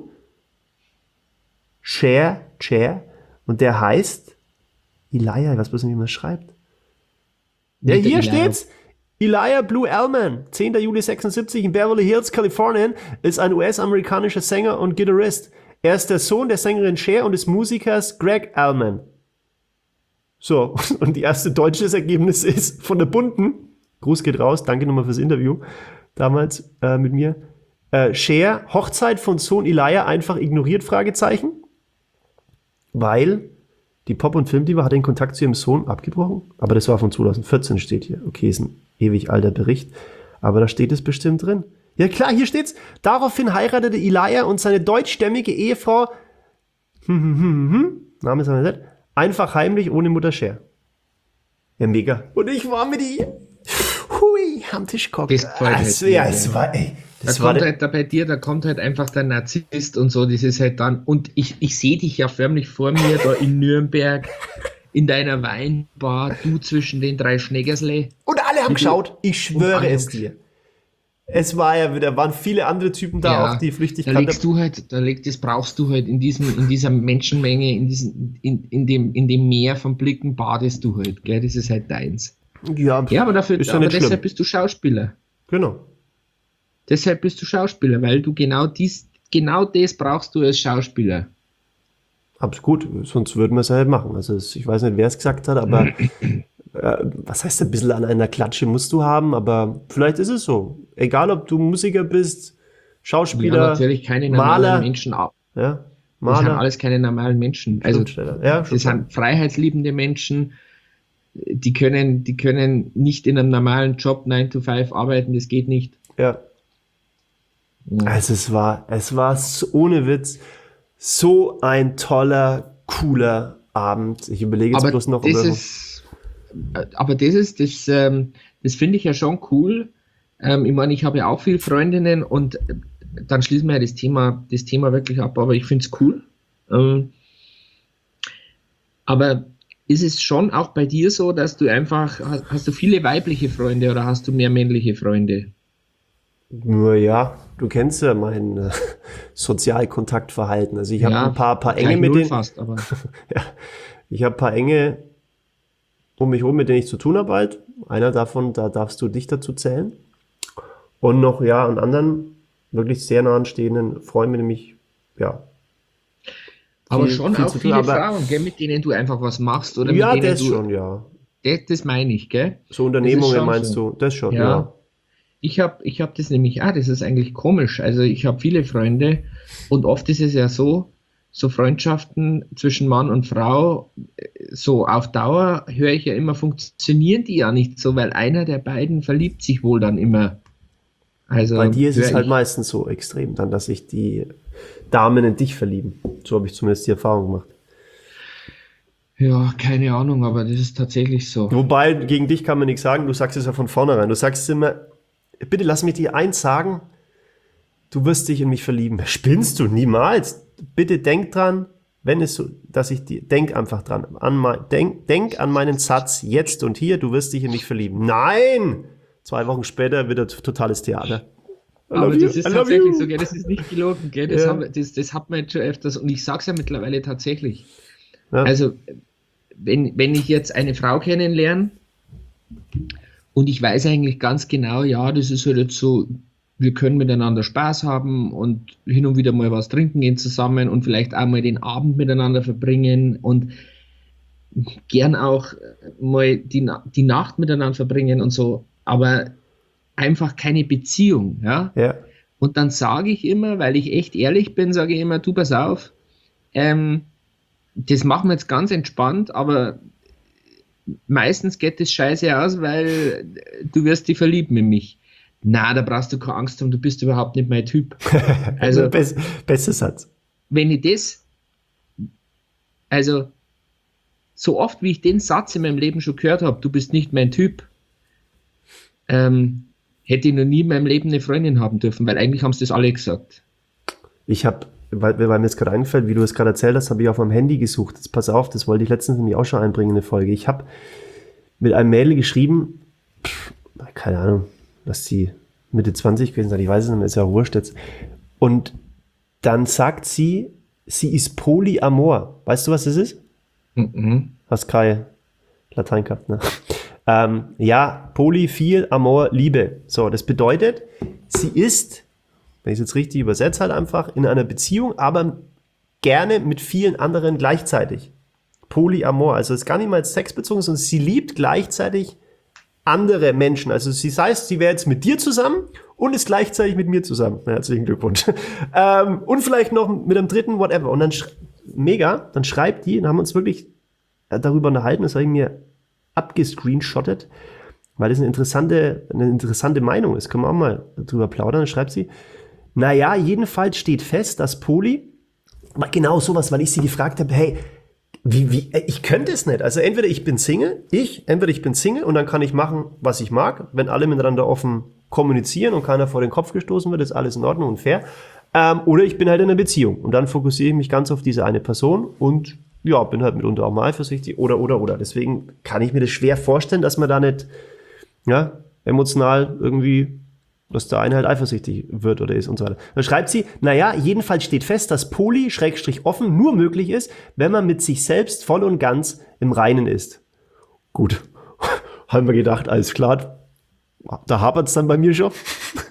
S1: Cher, Cher, und der heißt Elijah, was wissen, wie man schreibt. Ja,
S2: Nicht der
S1: hier
S2: Elijah.
S1: steht's. Elijah Blue Allman, zehnter Juli sechsundsiebzig in Beverly Hills, Kalifornien, ist ein U S-amerikanischer Sänger und Gitarrist. Er ist der Sohn der Sängerin Cher und des Musikers Greg Allman. So, und die erste deutsche Ergebnis ist von der Bunten. Gruß geht raus, danke nochmal fürs Interview damals äh, mit mir. Äh, Cher, Hochzeit von Sohn Elijah einfach ignoriert, Fragezeichen. Weil die Pop- und Filmdiva hat den Kontakt zu ihrem Sohn abgebrochen. Aber das war von zweitausendvierzehn, steht hier. Okay, ist ein ewig alter Bericht. Aber da steht es bestimmt drin. Ja klar, hier steht's. Daraufhin heiratete Elijah und seine deutschstämmige Ehefrau, hm, hm, hm, hm, Name ist aber nicht, einfach heimlich ohne Mutter Cher. Ja, mega. Und ich war mit ihr, hui, am Tisch gekocht.
S2: Das gefällt halt
S1: Also,
S2: mir,
S1: ja,
S2: ja.
S1: es war, ey.
S2: Da
S1: Das war
S2: kommt
S1: der,
S2: halt da bei dir, da kommt halt einfach der Narzisst und so, das ist halt dann, und ich, ich sehe dich ja förmlich vor mir da in Nürnberg, in deiner Weinbar, du zwischen den drei Schneggersle.
S1: und alle haben
S2: Wie du-
S1: geschaut. Ich schwöre
S2: alle
S1: es
S2: haben
S1: dir. es war ja wieder, waren viele andere Typen da
S2: Ja,
S1: auch, die flüchtig
S2: da legst du halt, da leg, das brauchst du halt in diesem, in dieser Menschenmenge, in diesem, in, in dem, in dem Meer von Blicken badest du halt, gell? Das ist halt deins.
S1: Ja,
S2: Ja, aber dafür,
S1: ist ja
S2: aber
S1: nicht
S2: deshalb
S1: schlimm.
S2: bist du Schauspieler.
S1: Genau.
S2: Deshalb bist du Schauspieler, weil du genau dies, genau das brauchst du als Schauspieler.
S1: Absolut gut, sonst würden wir es ja halt machen. Also es, ich weiß nicht, wer es gesagt hat, aber äh, was heißt ein bisschen an einer Klatsche musst du haben, aber vielleicht ist es so. Egal, ob du Musiker bist, Schauspieler,
S2: Ja, natürlich keine normalen
S1: Maler,
S2: Menschen.
S1: ja,
S2: Das sind
S1: Maler,
S2: alles keine normalen Menschen. Also
S1: Schriftsteller. Ja, schon
S2: das
S1: klar.
S2: sind freiheitsliebende Menschen, die können, die können nicht in einem normalen Job nine to five arbeiten, das geht nicht.
S1: Ja.
S2: Ja.
S1: Also es war, es war so, ohne Witz so ein toller, cooler Abend. Ich überlege jetzt
S2: Aber
S1: bloß noch, ob
S2: das
S1: irgendwo-
S2: ist, aber das ist, das, ähm, das finde ich ja schon cool. Ähm, ich meine, ich habe ja auch viele Freundinnen und äh, dann schließen wir ja das Thema, das Thema wirklich ab, aber ich finde es cool. Ähm, aber ist es schon auch bei dir so, dass du einfach, hast, hast du viele weibliche Freunde oder hast du mehr männliche Freunde?
S1: Nur ja, du kennst ja mein äh, Sozialkontaktverhalten. Also ich habe
S2: Ja,
S1: ein paar, paar
S2: gleich
S1: enge mit
S2: null
S1: denen,
S2: fast, aber
S1: ja, ich habe ein paar enge um mich herum, mit denen ich zu tun habe bald. Einer davon, da darfst du dich dazu zählen. Und noch, ja, einen anderen, wirklich sehr nah anstehenden Freund, mit dem ich, ja,
S2: aber
S1: viel-
S2: schon
S1: viel
S2: auch
S1: zu tun,
S2: viele
S1: aber-
S2: Frauen, gell, mit denen du einfach was machst oder
S1: ja,
S2: mit denen
S1: das
S2: du,
S1: schon, ja.
S2: das, das meine ich, gell?
S1: So Unternehmungen
S2: schon
S1: meinst
S2: so.
S1: du, das schon,
S2: Ja.
S1: ja.
S2: Ich habe ich hab das nämlich, ah, das ist eigentlich komisch. Also ich habe viele Freunde und oft ist es ja so, so Freundschaften zwischen Mann und Frau, äh, so auf Dauer höre ich ja immer, funktionieren die ja nicht so, weil einer der beiden verliebt sich wohl dann immer. Also
S1: Bei dir ist
S2: höre
S1: es halt
S2: ich.
S1: meistens so extrem, dann, dass sich die Damen in dich verlieben. So habe ich zumindest die Erfahrung gemacht.
S2: Ja, keine Ahnung, aber das ist tatsächlich so.
S1: Wobei, gegen dich kann man nichts sagen, du sagst es ja von vornherein. Du sagst immer, bitte lass mich dir eins sagen, du wirst dich in mich verlieben. Spinnst du? Niemals. Bitte denk dran, wenn es so, dass ich dir, denk einfach dran, an mein, denk, denk an meinen Satz, jetzt und hier, du wirst dich in mich verlieben. Nein! Zwei Wochen später wieder t- totales Theater. I
S2: Aber
S1: love you,
S2: das ist
S1: I love
S2: tatsächlich
S1: you.
S2: so, gell? Das ist nicht gelogen, gell? Das,
S1: Ja.
S2: haben, wir- das, das hat man jetzt schon öfters und ich sage es ja mittlerweile tatsächlich.
S1: Ja.
S2: Also, wenn, wenn ich jetzt eine Frau kennenlerne und ich weiß eigentlich ganz genau, ja, das ist halt jetzt so, wir können miteinander Spaß haben und hin und wieder mal was trinken gehen zusammen und vielleicht auch mal den Abend miteinander verbringen und gern auch mal die, Na- die Nacht miteinander verbringen und so, aber einfach keine Beziehung, ja.
S1: Ja.
S2: Und dann sage ich immer, weil ich echt ehrlich bin, sage ich immer, du pass auf, ähm, das machen wir jetzt ganz entspannt, aber meistens geht das scheiße aus, weil du wirst dich verlieben in mich. Na, da brauchst du keine Angst haben, du bist überhaupt nicht mein Typ. Also,
S1: Best, bester Satz.
S2: wenn ich das, also so oft wie ich den Satz in meinem Leben schon gehört habe, du bist nicht mein Typ, ähm, hätte ich noch nie in meinem Leben eine Freundin haben dürfen, weil eigentlich haben sie das alle gesagt.
S1: Ich habe, weil, weil mir jetzt gerade eingefällt, wie du es gerade erzählt hast, habe ich auf meinem Handy gesucht. Jetzt pass auf, das wollte ich letztens nämlich auch schon einbringen in eine Folge. Ich habe mit einem Mädel geschrieben, pff, keine Ahnung, dass sie Mitte zwanzig gewesen sein, ich weiß es nicht mehr, ist ja wurscht jetzt. Und dann sagt sie, sie ist Polyamor. Weißt du, was das ist?
S2: Mhm.
S1: Hast kein Latein gehabt, ne? Ähm, ja, Poly, viel, Amor, Liebe. So, das bedeutet, sie ist, wenn ich es jetzt richtig übersetze, halt einfach in einer Beziehung, aber gerne mit vielen anderen gleichzeitig. Polyamor, also es ist gar nicht mal sexbezogen, sondern sie liebt gleichzeitig andere Menschen. Also sie das heißt, sie wäre jetzt mit dir zusammen und ist gleichzeitig mit mir zusammen. Ja, herzlichen Glückwunsch. ähm, und vielleicht noch mit einem dritten, whatever. Und dann, sch- mega, dann schreibt die, dann haben wir uns wirklich darüber unterhalten, das habe ich mir abgescreenshottet, weil das eine interessante, eine interessante Meinung ist. Können wir auch mal drüber plaudern. Dann schreibt sie, naja, jedenfalls steht fest, dass Poly, aber genau sowas, weil ich sie gefragt habe, hey, wie, wie, ich könnte es nicht. Also entweder ich bin Single, ich, entweder ich bin Single und dann kann ich machen, was ich mag. Wenn alle miteinander offen kommunizieren und keiner vor den Kopf gestoßen wird, ist alles in Ordnung und fair. Ähm, oder ich bin halt in einer Beziehung und dann fokussiere ich mich ganz auf diese eine Person und ja, bin halt mitunter auch mal eifersüchtig oder, oder, oder. Deswegen kann ich mir das schwer vorstellen, dass man da nicht, ja, emotional irgendwie dass der eine halt eifersüchtig wird oder ist und so weiter. Dann schreibt sie, naja, jedenfalls steht fest, dass Poly, Schrägstrich offen, nur möglich ist, wenn man mit sich selbst voll und ganz im Reinen ist. Gut, haben wir gedacht, alles klar, da hapert es dann bei mir schon.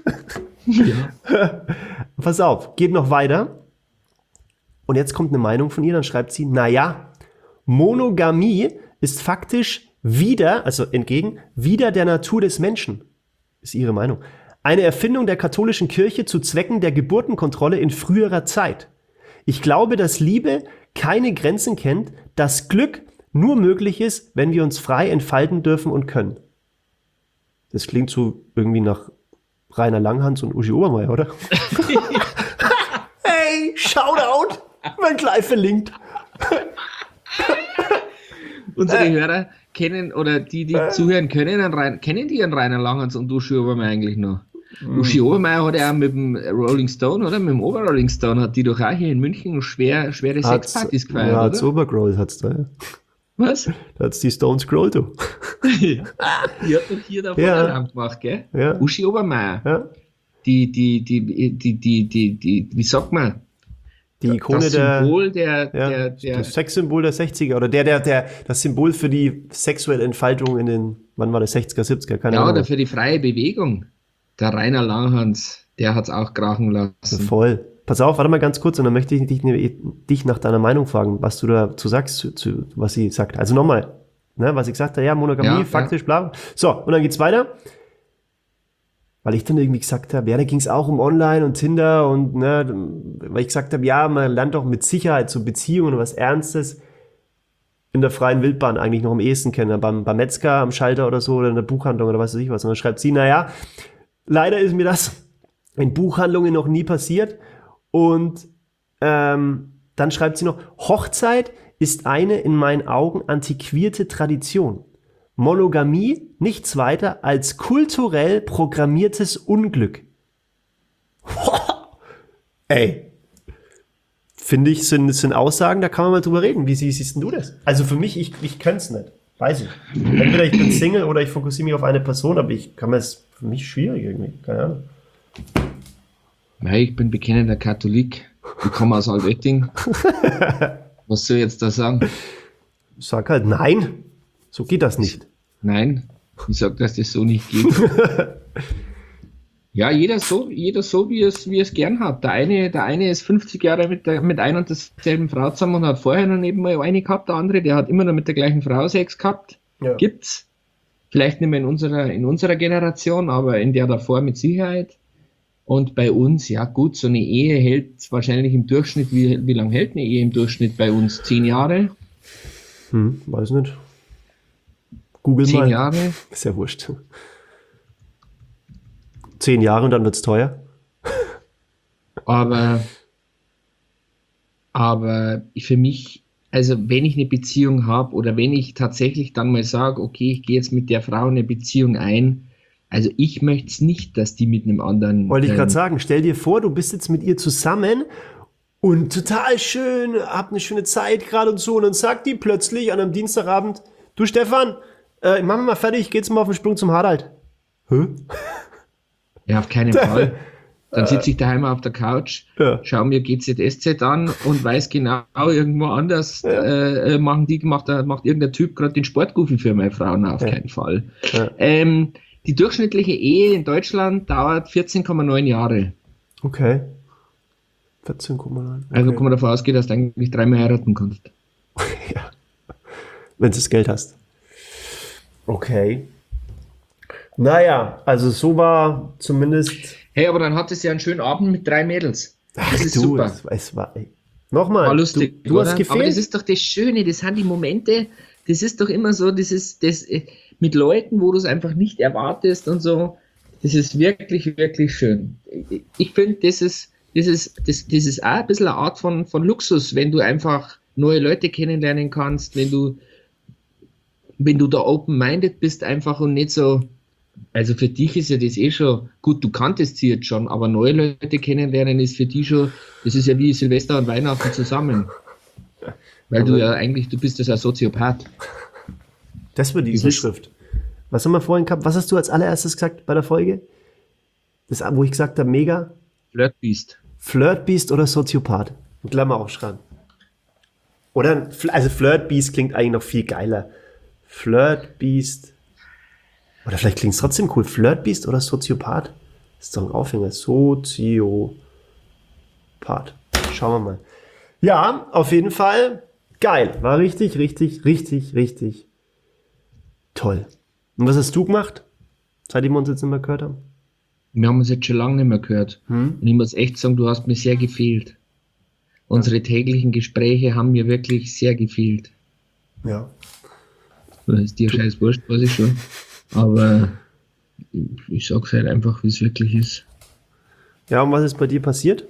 S1: Ja. Pass auf, geht noch weiter. Und jetzt kommt eine Meinung von ihr, dann schreibt sie, naja, Monogamie ist faktisch wieder, also entgegen, wieder der Natur des Menschen. Ist ihre Meinung. Eine Erfindung der katholischen Kirche zu Zwecken der Geburtenkontrolle in früherer Zeit. Ich glaube, dass Liebe keine Grenzen kennt, dass Glück nur möglich ist, wenn wir uns frei entfalten dürfen und können. Das klingt so irgendwie nach Rainer Langhans und Uschi Obermeier, oder? Hey, Shoutout! Mein gleich verlinkt.
S2: Unsere äh, Hörer kennen, oder die, die äh, zuhören können, einen, kennen die einen Rainer Langhans und Uschi Obermeier eigentlich noch? Mm. Uschi Obermeier hat ja auch mit dem Rolling Stone, oder? Mit dem Ober-Rolling Stone hat die doch auch hier in München schwer, schwere Sexpartys gefeiert,
S1: ja, hat's Obergroll hat's da, ja.
S2: Was?
S1: Da hat's die Stone Scroll, du.
S2: Die hat doch hier davon ja. Alarm gemacht, gell?
S1: Ja.
S2: Uschi Obermeier.
S1: Ja.
S2: Die, die, die, die, die, die, die, die, wie sagt man?
S1: Die Ikone
S2: das
S1: der,
S2: Symbol der,
S1: ja,
S2: der, der
S1: das Sexsymbol der sechziger oder der, der, der, das Symbol für die sexuelle Entfaltung in den, wann war das, sechziger, siebziger, keine
S2: ja,
S1: Ahnung.
S2: oder für die freie Bewegung. Der Rainer Langhans, der hat's auch krachen lassen.
S1: Ja, voll. Pass auf, warte mal ganz kurz und dann möchte ich dich, dich nach deiner Meinung fragen, was du dazu sagst, zu, zu, was sie sagt. Also nochmal, ne, was ich gesagt habe, ja, Monogamie,
S2: ja,
S1: faktisch,
S2: ja.
S1: bla. So, und dann geht's weiter. Weil ich dann irgendwie gesagt habe, ja, da ging es auch um Online und Tinder und ne, weil ich gesagt habe, ja, man lernt doch mit Sicherheit so Beziehungen und was Ernstes in der freien Wildbahn eigentlich noch am ehesten kennen, beim, beim Metzger am Schalter oder so oder in der Buchhandlung oder was weiß ich was. Und dann schreibt sie, naja, leider ist mir das in Buchhandlungen noch nie passiert. Und ähm, dann schreibt sie noch, Hochzeit ist eine in meinen Augen antiquierte Tradition. Monogamie nichts weiter als kulturell programmiertes Unglück. Ey, finde ich, sind, sind Aussagen, da kann man mal drüber reden. Wie siehst denn du das? Also für mich, ich, ich könnte es nicht. Weiß ich. Entweder ich bin Single oder ich fokussiere mich auf eine Person, aber ich kann mir es für mich schwierig irgendwie. Keine Ahnung.
S2: Nein, ich bin bekennender Katholik. Ich komme aus Altötting. Was soll ich jetzt da sagen?
S1: Sag halt nein. So geht das nicht.
S2: Nein, ich sag, dass das so nicht geht. Ja, jeder so, jeder so, wie es, wie es gern hat. Der eine, der eine ist fünfzig Jahre mit, der, mit einer und derselben Frau zusammen und hat vorher noch nebenbei eine gehabt, der andere, der hat immer noch mit der gleichen Frau Sex gehabt. Ja. Gibt's. Vielleicht nicht mehr in unserer, in unserer Generation, aber in der davor mit Sicherheit. Und bei uns, ja gut, so eine Ehe hält wahrscheinlich im Durchschnitt, wie, wie lange hält eine Ehe im Durchschnitt bei uns? Zehn Jahre?
S1: Hm, weiß nicht. Google
S2: Zehn
S1: mal.
S2: Jahre?
S1: Ist ja wurscht. Zehn Jahre und dann wird's teuer.
S2: Aber, aber für mich, also wenn ich eine Beziehung habe oder wenn ich tatsächlich dann mal sage, okay, ich gehe jetzt mit der Frau eine Beziehung ein, also ich möchte es nicht, dass die mit einem anderen...
S1: Wollte ich gerade sagen, stell dir vor, du bist jetzt mit ihr zusammen und total schön, habt eine schöne Zeit gerade und so und dann sagt die plötzlich an einem Dienstagabend, du Stefan, äh, ich mach mich mal fertig, ich geh jetzt mal auf den Sprung zum Harald. Hä?
S2: Ja, auf keinen Fall. Dann sitze ich daheim auf der Couch,
S1: ja. Schau
S2: mir G Z S Z an und weiß genau, irgendwo anders ja. äh, machen die, macht, macht irgendein Typ gerade den Sportgoofy für meine Frau. Na, auf ja. keinen Fall. Ja. Ähm, die durchschnittliche Ehe in Deutschland dauert vierzehn Komma neun Jahre.
S1: Okay. vierzehn Komma neun. Okay.
S2: Also kann man davon ausgehen, dass du eigentlich dreimal heiraten kannst.
S1: Ja. Wenn du das Geld hast. Okay. Naja, also so war zumindest...
S2: Hey, aber dann hattest du ja einen schönen Abend mit drei Mädels. Das
S1: Ach,
S2: ist
S1: du,
S2: super.
S1: Es, es war, ey. Nochmal,
S2: war lustig,
S1: du, du hast gefehlt.
S2: Aber das ist doch das Schöne, das sind die Momente, das ist doch immer so, das ist das mit Leuten, wo du es einfach nicht erwartest und so, das ist wirklich, wirklich schön. Ich finde, das ist, das ist, das, das ist auch ein bisschen eine Art von, von Luxus, wenn du einfach neue Leute kennenlernen kannst, wenn du, wenn du da open-minded bist einfach und nicht so, also für dich ist ja das eh schon, gut, du kanntest sie jetzt schon, aber neue Leute kennenlernen ist für die schon, das ist ja wie Silvester und Weihnachten zusammen. Weil aber du ja eigentlich, du bist ja ein Soziopath.
S1: Das wird die Überschrift. Was haben wir vorhin gehabt? Was hast du als allererstes gesagt bei der Folge? Das, wo ich gesagt habe, mega.
S2: Flirtbeast.
S1: Flirtbeast oder Soziopath? In Klammer aufschreiben. Oder, also Flirtbeast klingt eigentlich noch viel geiler. Flirtbeast. Oder vielleicht klingt es trotzdem cool. Flirtbeast oder Soziopath? Das ist doch ein Aufhänger. Soziopath. Schauen wir mal. Ja, auf jeden Fall geil. War richtig, richtig, richtig, richtig toll. Und was hast du gemacht, seitdem wir uns jetzt nicht mehr gehört haben?
S2: Wir haben uns jetzt schon lange nicht mehr gehört.
S1: Hm?
S2: Und ich muss echt sagen, du hast mir sehr gefehlt. Unsere täglichen Gespräche haben mir wirklich sehr gefehlt.
S1: Ja.
S2: Das ist dir scheiß wurscht, weiß ich schon. Aber ich, ich sag's halt einfach, wie es wirklich ist.
S1: Ja, und was ist bei dir passiert?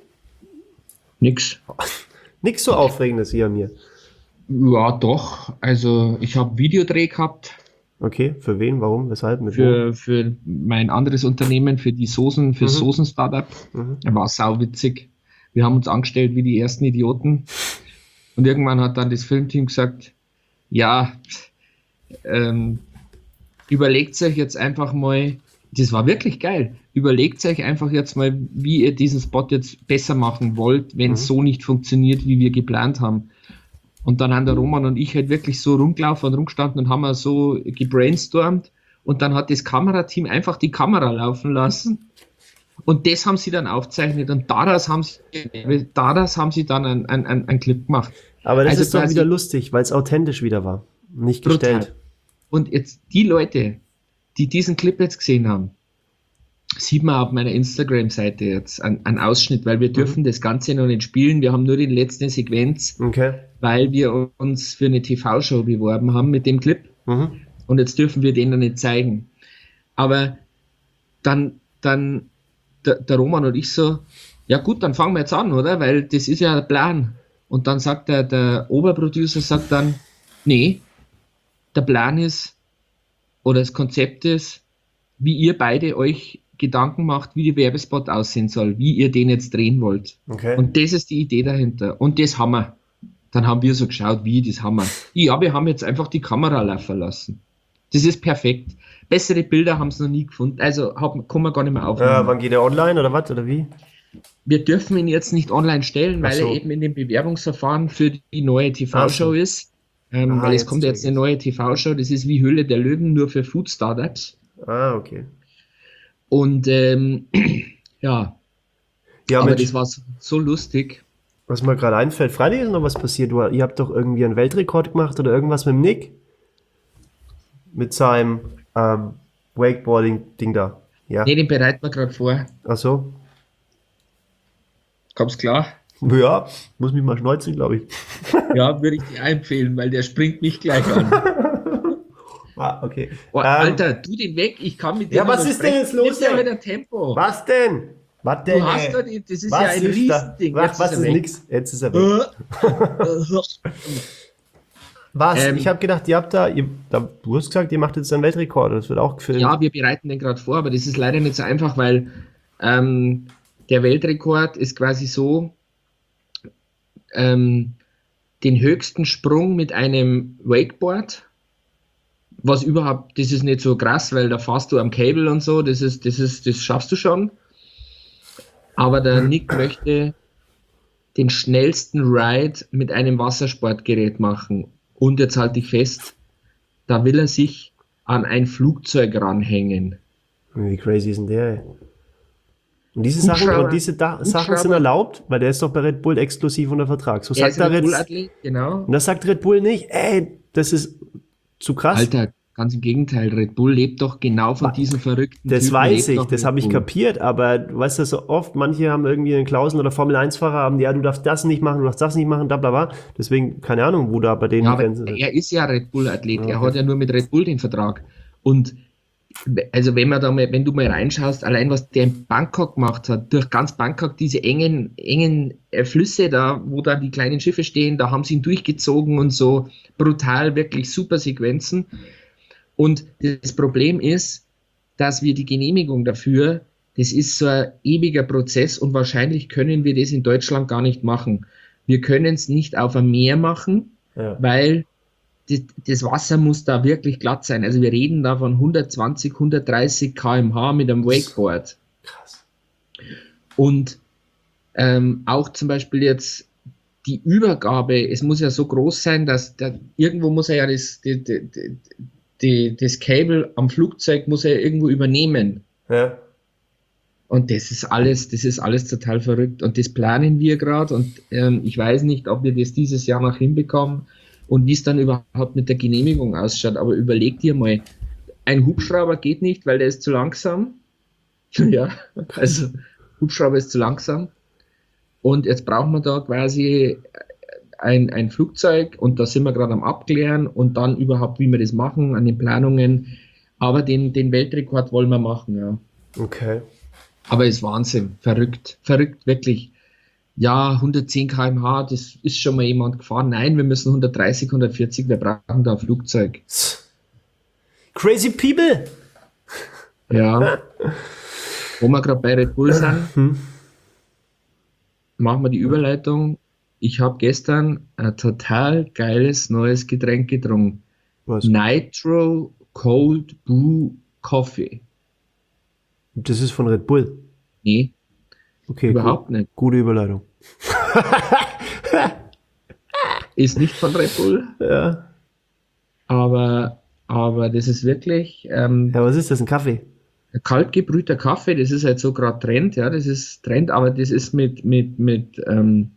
S2: Nix.
S1: Nichts so Aufregendes hier an mir.
S2: Ja, doch. Also ich habe Videodreh gehabt.
S1: Okay, für wen, warum, weshalb, mit
S2: Für, für mein anderes Unternehmen, für die Soßen, für
S1: Mhm.
S2: Soßen-Startup.
S1: Mhm.
S2: Er war sauwitzig. Wir haben uns angestellt wie die ersten Idioten. Und irgendwann hat dann das Filmteam gesagt, ja, ähm, überlegt euch jetzt einfach mal, das war wirklich geil, überlegt euch einfach jetzt mal, wie ihr diesen Spot jetzt besser machen wollt, wenn es
S1: Mhm.
S2: so nicht funktioniert, wie wir geplant haben. Und dann haben der Roman und ich halt wirklich so rumgelaufen und rumgestanden und haben wir so gebrainstormt und dann hat das Kamerateam einfach die Kamera laufen lassen und das haben sie dann aufgezeichnet und daraus haben sie, daraus haben sie dann einen, einen, einen Clip gemacht.
S1: Aber das
S2: Also
S1: ist doch
S2: quasi
S1: wieder lustig, weil es authentisch wieder war. Nicht gestellt.
S2: brutal. Und jetzt die Leute, die diesen Clip jetzt gesehen haben, sieht man auf meiner Instagram-Seite jetzt einen, einen Ausschnitt, weil wir dürfen das Ganze noch nicht spielen. Wir haben nur die letzte Sequenz,
S1: Okay.
S2: weil wir uns für eine T V-Show beworben haben mit dem Clip.
S1: Mhm.
S2: Und jetzt dürfen wir den noch nicht zeigen. Aber dann, dann der, der Roman und ich so, ja gut, dann fangen wir jetzt an, oder? Weil das ist ja der Plan. Und dann sagt der, der Oberproducer, sagt dann, nee, der Plan ist, oder das Konzept ist, wie ihr beide euch Gedanken macht, wie der Werbespot aussehen soll, wie ihr den jetzt drehen wollt.
S1: Okay.
S2: Und das ist die Idee dahinter. Und das haben wir. Dann haben wir so geschaut, wie, das haben wir. Ja, wir haben jetzt einfach die Kamera laufen lassen. Das ist perfekt. Bessere Bilder haben sie noch nie gefunden. Also hab, kann man gar nicht mehr aufnehmen.
S1: Äh, wann geht der online oder was? Oder wie?
S2: Wir dürfen ihn jetzt nicht online stellen, weil
S1: Ach so.
S2: er eben in dem Bewerbungsverfahren für die neue T V-Show
S1: Ach so.
S2: ist. Ähm,
S1: Ah,
S2: weil es
S1: jetzt
S2: kommt jetzt
S1: check
S2: eine
S1: ich's.
S2: neue T V-Show, das ist wie Höhle der Löwen, nur für Food Startups.
S1: Ah, okay.
S2: Und ähm, ja,
S1: Ja,
S2: aber
S1: Mensch,
S2: das war so, so lustig.
S1: was mir gerade einfällt, Freitag ist noch was passiert. Du, ihr habt doch irgendwie einen Weltrekord gemacht oder irgendwas mit dem Nick? Mit seinem ähm, Wakeboarding-Ding da. Ja.
S2: Nee, den bereiten wir gerade vor.
S1: Ach so.
S2: Kommst klar?
S1: Ja, muss mich mal schneuzen, glaube ich.
S2: Ja, würde ich dir empfehlen, weil der springt mich gleich an.
S1: Ah, okay.
S2: Oh,
S1: Ähm,
S2: Alter, tu den weg, ich kann mit dir
S1: Ja, was
S2: noch
S1: ist denn
S2: sprechen.
S1: jetzt los,
S2: Nimm ja
S1: ey?
S2: wieder Tempo.
S1: Was denn? Was denn?
S2: Du hast
S1: ey?
S2: da die, das ist
S1: was
S2: ja ein
S1: ist da?
S2: Riesending.
S1: Was,
S2: Jetzt
S1: was
S2: er
S1: ist
S2: weg.
S1: nix? Jetzt ist er weg. Was?
S2: Ähm,
S1: ich habe gedacht, ihr habt da, ihr, da, du hast gesagt, ihr macht jetzt einen Weltrekord. Das wird auch gefilmt.
S2: Ja, wir bereiten den gerade vor, aber das ist leider nicht so einfach, weil ähm, der Weltrekord ist quasi so, ähm, den höchsten Sprung mit einem Wakeboard, was überhaupt, das ist nicht so krass, weil da fährst du am Cable und so, das ist, das ist, das schaffst du schon. Aber der Nick möchte den schnellsten Ride mit einem Wassersportgerät machen. Und jetzt halte ich fest, da will er sich an ein Flugzeug ranhängen.
S1: Wie crazy ist denn der, ey? Und diese Sachen,
S2: Hubschrauber.
S1: und diese da Sachen
S2: Hubschrauber.
S1: sind erlaubt, weil der ist doch bei Red Bull exklusiv unter Vertrag. So
S2: Er
S1: sagt
S2: ist
S1: er
S2: ein Red
S1: jetzt.
S2: Bull-Athlet, genau.
S1: Und das sagt Red Bull nicht, ey, das ist zu krass.
S2: Alter, ganz im Gegenteil, Red Bull lebt doch genau von
S1: Ma-
S2: diesen verrückten
S1: Das
S2: Typen,
S1: weiß
S2: lebt
S1: ich,
S2: doch
S1: das
S2: Red
S1: habe ich
S2: Bull.
S1: kapiert, aber du weißt ja so oft, manche haben irgendwie eine Klausel oder Formel eins Fahrer haben, die, ja, du darfst das nicht machen, du darfst das nicht machen, bla bla bla. Deswegen, keine Ahnung, wo da bei denen
S2: Ja,
S1: die
S2: aber
S1: Grenzen sind.
S2: er ist ja Red Bull-Athlet, er
S1: Okay.
S2: hat ja nur mit Red Bull den Vertrag. Und also wenn man da mal, wenn du mal reinschaust, allein was der in Bangkok gemacht hat, durch ganz Bangkok diese engen, engen äh, Flüsse da, wo da die kleinen Schiffe stehen, da haben sie ihn durchgezogen und so brutal, wirklich super Sequenzen. Und das Problem ist, dass wir die Genehmigung dafür, das ist so ein ewiger Prozess und wahrscheinlich können wir das in Deutschland gar nicht machen. Wir können es nicht auf einem Meer machen,
S1: Ja.
S2: weil das, das Wasser muss da wirklich glatt sein. Also wir reden da von hundertzwanzig, hundertdreißig Kilometer pro Stunde mit einem Wakeboard.
S1: Krass.
S2: Und ähm, auch zum Beispiel jetzt die Übergabe, es muss ja so groß sein, dass da, irgendwo muss er ja das, die, die, die, das Cable am Flugzeug muss er irgendwo übernehmen.
S1: Ja.
S2: Und das ist alles, das ist alles total verrückt. Und das planen wir gerade. Und ähm, ich weiß nicht, ob wir das dieses Jahr noch hinbekommen und wie es dann überhaupt mit der Genehmigung ausschaut. Aber überleg dir mal, ein Hubschrauber geht nicht, weil der ist zu langsam. Ja, also Hubschrauber ist zu langsam. Und jetzt brauchen wir da quasi ein, ein Flugzeug und da sind wir gerade am Abklären und dann überhaupt, wie wir das machen, an den Planungen. Aber den, den Weltrekord wollen wir machen, ja.
S1: Okay.
S2: Aber ist Wahnsinn, verrückt, verrückt, wirklich. Ja, hundertzehn Kilometer pro Stunde, das ist schon mal jemand gefahren. Nein, wir müssen hundertdreißig, hundertvierzig, wir brauchen da ein Flugzeug.
S1: Crazy people!
S2: Ja. Wo wir gerade bei Red Bull sind,
S1: Hm.
S2: machen wir die Überleitung. Ich habe gestern ein total geiles neues Getränk getrunken.
S1: Was?
S2: Nitro Cold Brew Coffee.
S1: Das ist von Red Bull.
S2: Nee,
S1: Okay,
S2: überhaupt
S1: gut.
S2: nicht.
S1: Gute Überleitung.
S2: Ist nicht von Red Bull,
S1: Ja.
S2: aber, aber das ist wirklich ähm,
S1: Ja, was ist das? Ein Kaffee?
S2: kalt gebrühter Kaffee. Das ist halt so gerade Trend, ja, das ist Trend, aber das ist mit, mit, mit, ähm,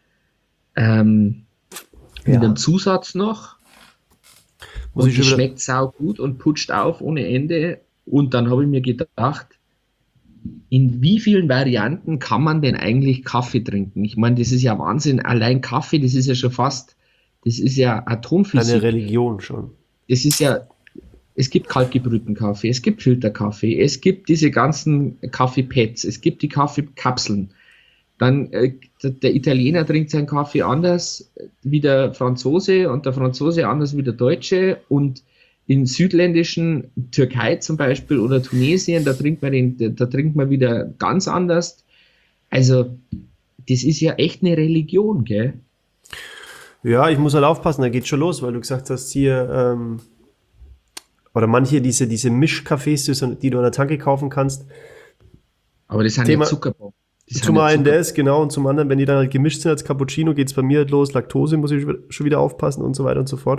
S2: ähm, mit
S1: Ja.
S2: einem Zusatz noch.
S1: Muss
S2: Und
S1: ich schon
S2: es
S1: wieder-
S2: schmeckt sau gut und putscht auf ohne Ende. Und dann habe ich mir gedacht, in wie vielen Varianten kann man denn eigentlich Kaffee trinken? Ich meine, das ist ja Wahnsinn. Allein Kaffee, das ist ja schon fast, das ist ja
S1: Eine
S2: Atomphysik.
S1: Religion schon.
S2: Es ist ja, es gibt kaltgebrühten Kaffee, es gibt Filterkaffee, es gibt diese ganzen Kaffeepads, es gibt die Kaffeekapseln. Dann äh, der, der Italiener trinkt seinen Kaffee anders wie der Franzose und der Franzose anders wie der Deutsche und in südländischen Türkei zum Beispiel oder Tunesien, da trinkt man den, da trinkt man wieder ganz anders. Also das ist ja echt eine Religion, gell?
S1: Ja, ich muss halt aufpassen, da geht's schon los, weil du gesagt hast, hier, ähm, oder manche diese, diese Mischkaffees, die so- die du an der Tanke kaufen kannst.
S2: Aber das sind
S1: Thema-
S2: ja Zuckerbomben. Das sind
S1: Zum
S2: ja
S1: einen
S2: Zucker-
S1: das, genau, und zum anderen, wenn die dann halt gemischt sind als Cappuccino, geht's bei mir halt los, Laktose muss ich schon wieder aufpassen und so weiter und so fort.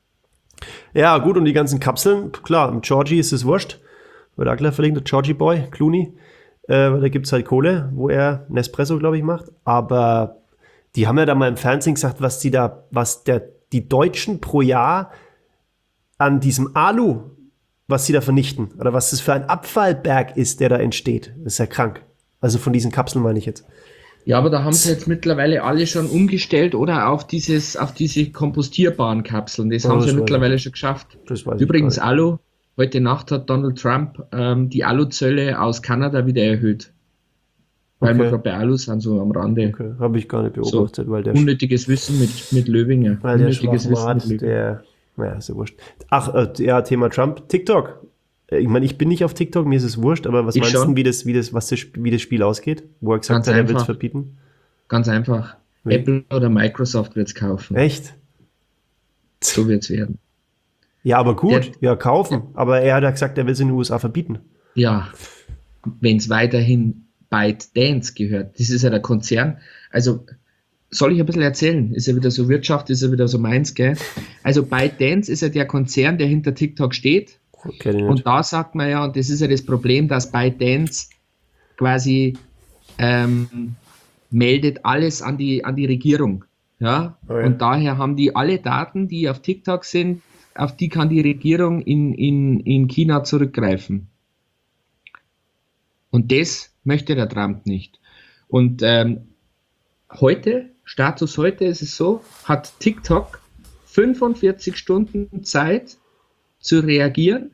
S1: Ja, gut, und die ganzen Kapseln, klar, im Georgie ist es wurscht, wird auch gleich verlinkt, der Georgie Boy, Clooney, äh, weil da gibt's halt Kohle, wo er Nespresso, glaube ich, macht, aber die haben ja da mal im Fernsehen gesagt, was die da, was der, die Deutschen pro Jahr an diesem Alu, was sie da vernichten, oder was das für ein Abfallberg ist, der da entsteht. Das ist ja krank. Also von diesen Kapseln meine ich jetzt.
S2: Ja, aber da haben sie jetzt mittlerweile alle schon umgestellt oder auf dieses, auf diese kompostierbaren Kapseln. Das
S1: Ja,
S2: haben
S1: das
S2: sie
S1: weiß
S2: mittlerweile schon geschafft.
S1: Das weiß
S2: Übrigens
S1: ich gar nicht.
S2: Alu. Heute Nacht hat Donald Trump ähm, die Aluzölle aus Kanada wieder erhöht. Weil wir
S1: Okay.
S2: gerade bei Alu sind, so am Rande.
S1: Okay, habe ich gar nicht
S2: So,
S1: beobachtet, weil der,
S2: unnötiges Wissen mit, mit Löwinger.
S1: weil der
S2: Unnötiges
S1: Schwachmat,
S2: Löwinger.
S1: der, naja, ist ja wurscht. Ach, äh, ja, Thema Trump, TikTok. Äh, Ich meine, ich bin nicht auf TikTok, mir ist es wurscht, aber was
S2: Ich
S1: meinst du,
S2: schon.
S1: wie das, wie das, was das, wie das Spiel ausgeht? Wo er gesagt
S2: Ganz
S1: hat, er will es
S2: einfach.
S1: verbieten?
S2: Ganz einfach.
S1: Wie?
S2: Apple oder Microsoft wird es kaufen.
S1: Echt?
S2: So wird es werden.
S1: Ja, aber gut,
S2: Der-
S1: ja, kaufen. Aber er hat ja gesagt, er will es in den U S A verbieten.
S2: Ja, wenn es weiterhin ByteDance gehört. Das ist ja der Konzern. Also, soll ich ein bisschen erzählen? Ist ja wieder so Wirtschaft, ist ja wieder so meins, gell? Also, ByteDance ist ja der Konzern, der hinter TikTok steht.
S1: Kenn ich nicht.
S2: Und da sagt man ja, und das ist ja das Problem, dass ByteDance quasi ähm, meldet alles an die, an die Regierung. Ja?
S1: Oh ja.
S2: Und daher haben die alle Daten, die auf TikTok sind, auf die kann die Regierung in, in, in China zurückgreifen. Und das möchte der Trump nicht. Und ähm, heute, Status heute ist es so, hat TikTok fünfundvierzig Stunden Zeit zu reagieren,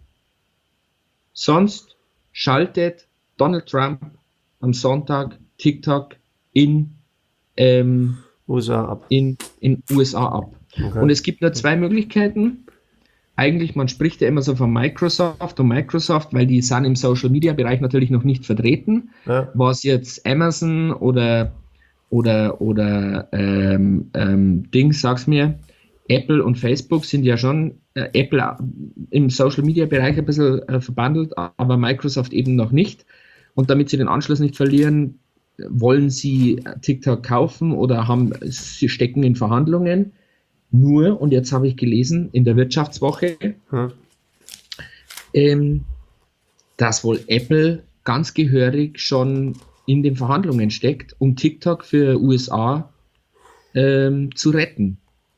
S2: sonst schaltet Donald Trump am Sonntag TikTok in, ähm,
S1: U S A ab.
S2: in, in U S A ab.
S1: Okay.
S2: Und es gibt nur zwei Möglichkeiten. Eigentlich, man spricht ja immer so von Microsoft und Microsoft, weil die sind im Social Media Bereich natürlich noch nicht vertreten.
S1: Ja.
S2: Was jetzt Amazon oder oder oder ähm, ähm, Dings, sag's mir, Apple und Facebook sind ja schon äh, Apple im Social Media Bereich ein bisschen äh, verbandelt, aber Microsoft eben noch nicht. und damit sie den Anschluss nicht verlieren, wollen sie TikTok kaufen oder haben, sie stecken in Verhandlungen. Nur, und jetzt habe ich gelesen, in der Wirtschaftswoche, hm. ähm, dass wohl Apple ganz gehörig schon in den Verhandlungen steckt, um TikTok für U S A ähm, zu retten.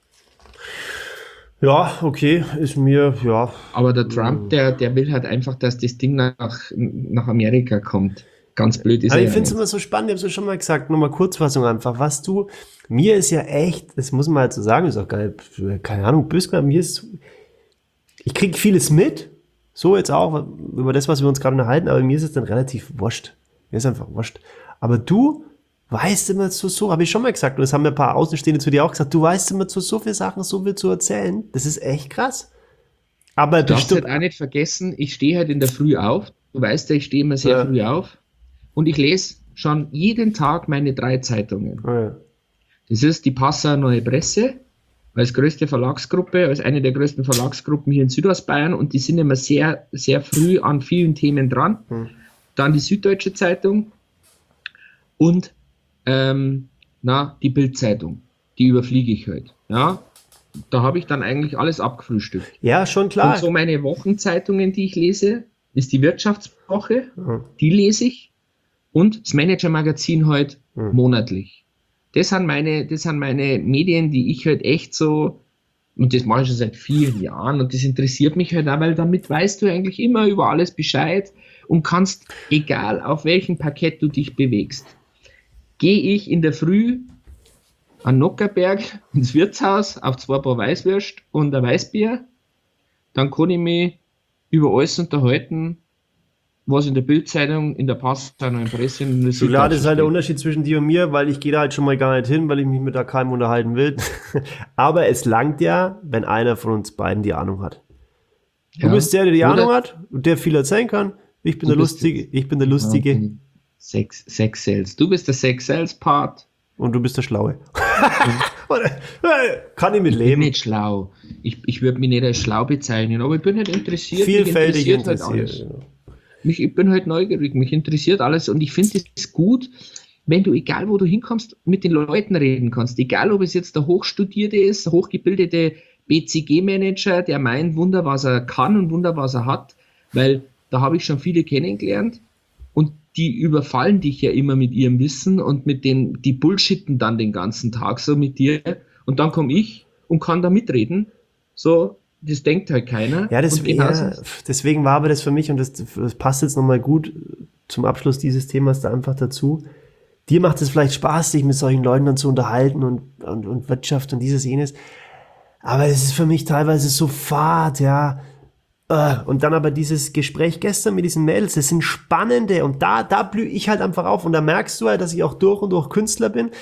S1: Ja, okay, ist mir, ja.
S2: Aber der Trump, der, der will halt einfach, dass das Ding nach, nach Amerika kommt. Ganz blöd ist
S1: Aber
S2: er.
S1: ich finde es immer so spannend, ich habe es schon mal gesagt, nochmal Kurzfassung einfach, was du, mir ist ja echt, das muss man halt so sagen, ist auch geil, keine Ahnung, böse gesagt, mir ist, ich kriege vieles mit, so jetzt auch, über das, was wir uns gerade unterhalten, aber mir ist es dann relativ wurscht. Mir ist einfach wurscht. Aber du weißt immer zu so, habe ich schon mal gesagt, und das haben mir ein paar Außenstehende zu dir auch gesagt, du weißt immer zu so viel Sachen, so viel zu erzählen, das ist echt krass. Aber
S2: du darfst halt auch nicht vergessen, ich stehe halt in der Früh auf, du weißt ja, ich stehe immer sehr ja. früh auf, und ich lese schon jeden Tag meine drei Zeitungen. Oh ja. Das ist die Passauer Neue Presse, als größte Verlagsgruppe, als eine der größten Verlagsgruppen hier in Südostbayern, und die sind immer sehr, sehr früh an vielen Themen dran. Hm. Dann die Süddeutsche Zeitung und ähm, na, die Bild-Zeitung. Die überfliege ich halt. Ja? Da habe ich dann eigentlich alles abgefrühstückt.
S1: Ja, schon klar.
S2: Und so meine Wochenzeitungen, die ich lese, ist die Wirtschaftswoche, hm. die lese ich. Und das Manager-Magazin halt hm. monatlich. Das sind meine, das sind meine Medien, die ich halt echt so, und das mache ich schon seit vielen Jahren, und das interessiert mich halt auch, weil damit weißt du eigentlich immer über alles Bescheid und kannst, egal auf welchem Parkett du dich bewegst, gehe ich in der Früh an Nockerberg ins Wirtshaus auf zwei Paar Weißwürst und ein Weißbier, dann kann ich mich über alles unterhalten, was in der Bildzeitung, in der Passauer Neuen Presse.
S1: So klar, das ist halt der Unterschied zwischen dir und mir, weil ich gehe da halt schon mal gar nicht hin, weil ich mich mit da keinem unterhalten will. Aber es langt ja, wenn einer von uns beiden die Ahnung hat. Du ja. bist der, der die Oder Ahnung hat und der viel erzählen kann. Ich bin der Lustige. Ich bin der Lustige.
S2: Sex, Sex Sales. Du bist der Sex Sales Part.
S1: Und du bist der Schlaue. Kann ich mit leben.
S2: Ich bin nicht schlau. Ich, ich würde mich nicht als schlau bezeichnen, aber ich bin halt interessiert.
S1: Vielfältig interessiert. Halt interessiert
S2: genau. Mich, ich bin halt neugierig, mich interessiert alles, und ich finde es gut, wenn du, egal wo du hinkommst, mit den Leuten reden kannst. Egal, ob es jetzt der Hochstudierte ist, der hochgebildete B C G-Manager, der meint, Wunder, was er kann und Wunder, was er hat, weil da habe ich schon viele kennengelernt, und die überfallen dich ja immer mit ihrem Wissen und mit den, die bullshitten dann den ganzen Tag so mit dir, und dann komme ich und kann da mitreden, so. Das denkt halt keiner.
S1: Ja, das, ja, deswegen war aber das für mich, und das, das passt jetzt nochmal gut zum Abschluss dieses Themas da einfach dazu. Dir macht es vielleicht Spaß, sich mit solchen Leuten dann zu unterhalten und, und, und Wirtschaft und dieses, jenes. Aber es ist für mich teilweise so fad, ja. Und dann aber dieses Gespräch gestern mit diesen Mädels, das sind spannende, und da, da blühe ich halt einfach auf, und da merkst du halt, dass ich auch durch und durch Künstler bin.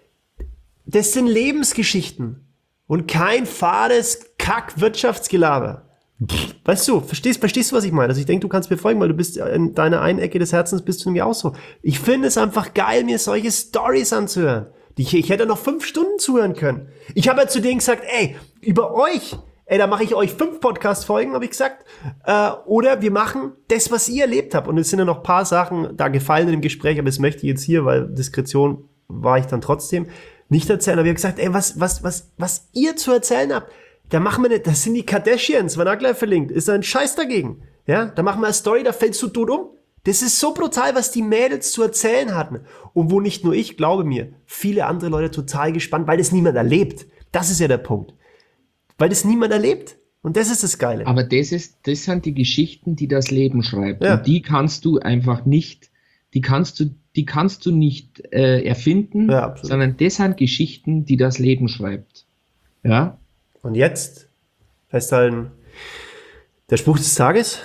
S1: Das sind Lebensgeschichten. Und kein fades Kack-Wirtschaftsgelaber. Weißt du, verstehst, verstehst du, was ich meine? Also ich denke, du kannst mir folgen, weil du bist in deiner einen Ecke des Herzens, bist du nämlich auch so. Ich finde es einfach geil, mir solche Storys anzuhören. Ich, ich hätte noch fünf Stunden zuhören können. Ich habe ja zu denen gesagt, ey, über euch, ey, da mache ich euch fünf Podcast-Folgen, habe ich gesagt. Äh, oder wir machen das, was ihr erlebt habt. Und es sind ja noch ein paar Sachen da gefallen im Gespräch, aber das möchte ich jetzt hier, weil Diskretion war ich dann trotzdem, nicht erzählen, aber wir haben gesagt, ey, was, was, was, was ihr zu erzählen habt, da machen wir nicht, das sind die Kardashians, wenn er gleich verlinkt, ist da ein Scheiß dagegen. Ja, da machen wir eine Story, da fällst du tot um. Das ist so brutal, was die Mädels zu erzählen hatten. Und wo nicht nur ich, glaube mir, viele andere Leute total gespannt, weil das niemand erlebt. Das ist ja der Punkt. Weil das niemand erlebt. Und das ist das Geile.
S2: Aber das ist, das sind die Geschichten, die das Leben schreibt. Ja. Und die kannst du einfach nicht, die kannst du Die kannst du nicht äh, erfinden, ja, sondern das sind Geschichten, die das Leben schreibt. Ja.
S1: Und jetzt festhalten, der Spruch des Tages: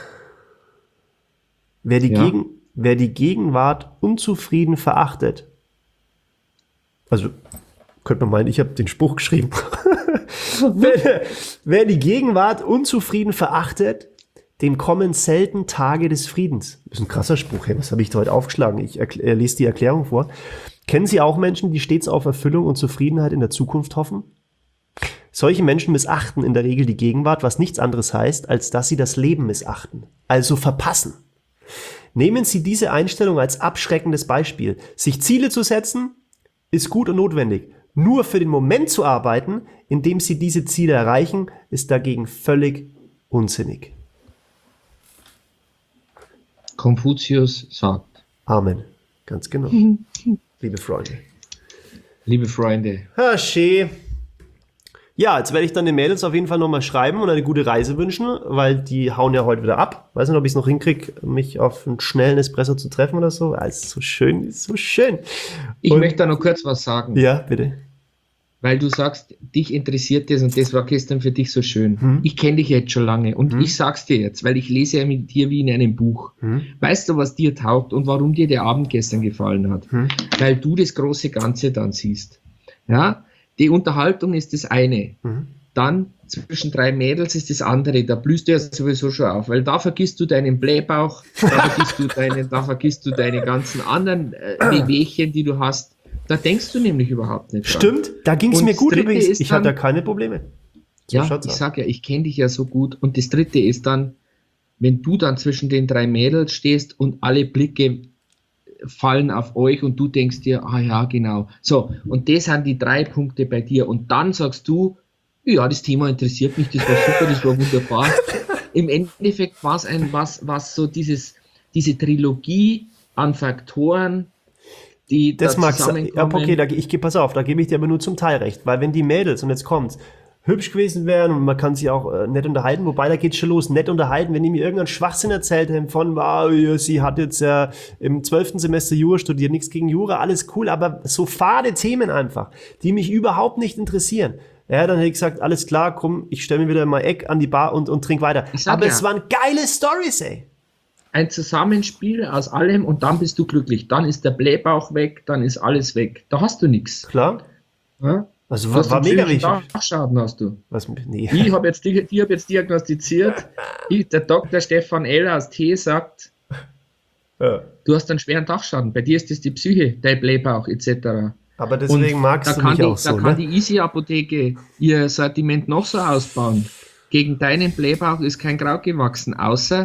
S1: Wer die, ja. Gegen, wer die Gegenwart unzufrieden verachtet, also könnte man meinen, ich habe den Spruch geschrieben. wer, wer die Gegenwart unzufrieden verachtet, dem kommen selten Tage des Friedens. Das ist ein krasser Spruch, hey, was habe ich da heute aufgeschlagen? Ich erkl- lese die Erklärung vor. Kennen Sie auch Menschen, die stets auf Erfüllung und Zufriedenheit in der Zukunft hoffen? Solche Menschen missachten in der Regel die Gegenwart, was nichts anderes heißt, als dass sie das Leben missachten, also verpassen. Nehmen Sie diese Einstellung als abschreckendes Beispiel. Sich Ziele zu setzen, ist gut und notwendig. Nur für den Moment zu arbeiten, in dem Sie diese Ziele erreichen, ist dagegen völlig unsinnig.
S2: Konfuzius sagt.
S1: Amen. Ganz genau. Liebe Freunde.
S2: Liebe Freunde.
S1: Ha, schön. Ja, jetzt werde ich dann den Mädels auf jeden Fall nochmal schreiben und eine gute Reise wünschen, weil die hauen ja heute wieder ab. Weiß nicht, ob ich es noch hinkriege, mich auf einen schnellen Espresso zu treffen oder so. Ah, ist so schön, ist so schön.
S2: Ich
S1: und,
S2: möchte da noch kurz was sagen.
S1: Ja, bitte.
S2: Weil du sagst, dich interessiert das und das war gestern für dich so schön.
S1: Hm.
S2: Ich kenne dich jetzt schon lange und
S1: Hm.
S2: ich sag's dir jetzt, weil ich lese ja mit dir wie in einem Buch.
S1: Hm.
S2: Weißt du, was dir taugt und warum dir der Abend gestern gefallen hat?
S1: Hm.
S2: Weil du das große Ganze dann siehst. Ja, die Unterhaltung ist das eine.
S1: Hm.
S2: Dann zwischen drei Mädels ist das andere. Da blühst du ja sowieso schon auf, weil da vergisst du deinen Blähbauch, da vergisst du deine, da vergisst du deine ganzen anderen äh, Wehwehchen, die du hast. Da denkst du nämlich überhaupt nicht dran.
S1: Stimmt, da ging es
S2: Und
S1: mir gut
S2: das Dritte
S1: übrigens.
S2: ist
S1: Ich hatte da
S2: dann-
S1: keine Probleme. So
S2: Ja,
S1: schaut's
S2: ich
S1: aus.
S2: sag ja, ich kenne dich ja so gut. Und das Dritte ist dann, wenn du dann zwischen den drei Mädels stehst und alle Blicke fallen auf euch und du denkst dir, ah ja, genau. So, und das sind die drei Punkte bei dir. Und dann sagst du, ja, das Thema interessiert mich, das war super, das war wunderbar. Im Endeffekt war es ein, was, was so dieses, diese Trilogie an Faktoren, die
S1: Das
S2: da
S1: mag sein. Ja,
S2: zusammenkommen.
S1: okay, da, ich gebe, pass auf, da gebe ich dir aber nur zum Teil recht. Weil wenn die Mädels, und jetzt kommt's, hübsch gewesen wären und man kann sich auch äh, nett unterhalten, wobei da geht's schon los, nett unterhalten, wenn die mir irgendeinen Schwachsinn erzählt haben von, wow, ja, sie hat jetzt ja im zwölften Semester Jura studiert, nichts gegen Jura, alles cool, aber so fade Themen einfach, die mich überhaupt nicht interessieren. Ja, dann hätte ich gesagt, alles klar, komm, ich stelle mir wieder mal Eck an die Bar und, und trink weiter.
S2: Ich sag
S1: Aber
S2: ja.
S1: es waren geile Stories, ey.
S2: Ein Zusammenspiel aus allem und dann bist du glücklich. Dann ist der Blähbauch weg, dann ist alles weg. Da hast du nichts.
S1: Klar.
S2: Ja?
S1: Also
S2: Du
S1: war,
S2: hast
S1: war
S2: einen
S1: mega
S2: psychischen
S1: wichtig.
S2: Dachschaden hast du.
S1: Was, nee.
S2: Ich habe jetzt, di- die hab jetzt diagnostiziert. Ich, der Doktor Stefan L. aus T. sagt,
S1: Ja.
S2: du hast einen schweren Dachschaden. Bei dir ist das die Psyche, dein Blähbauch et cetera.
S1: Aber deswegen magst
S2: da
S1: du
S2: kann
S1: mich
S2: die,
S1: auch
S2: da
S1: so,
S2: kann
S1: ne?
S2: die Easy-Apotheke ihr Sortiment noch so ausbauen. Gegen deinen Blähbauch ist kein Kraut gewachsen, außer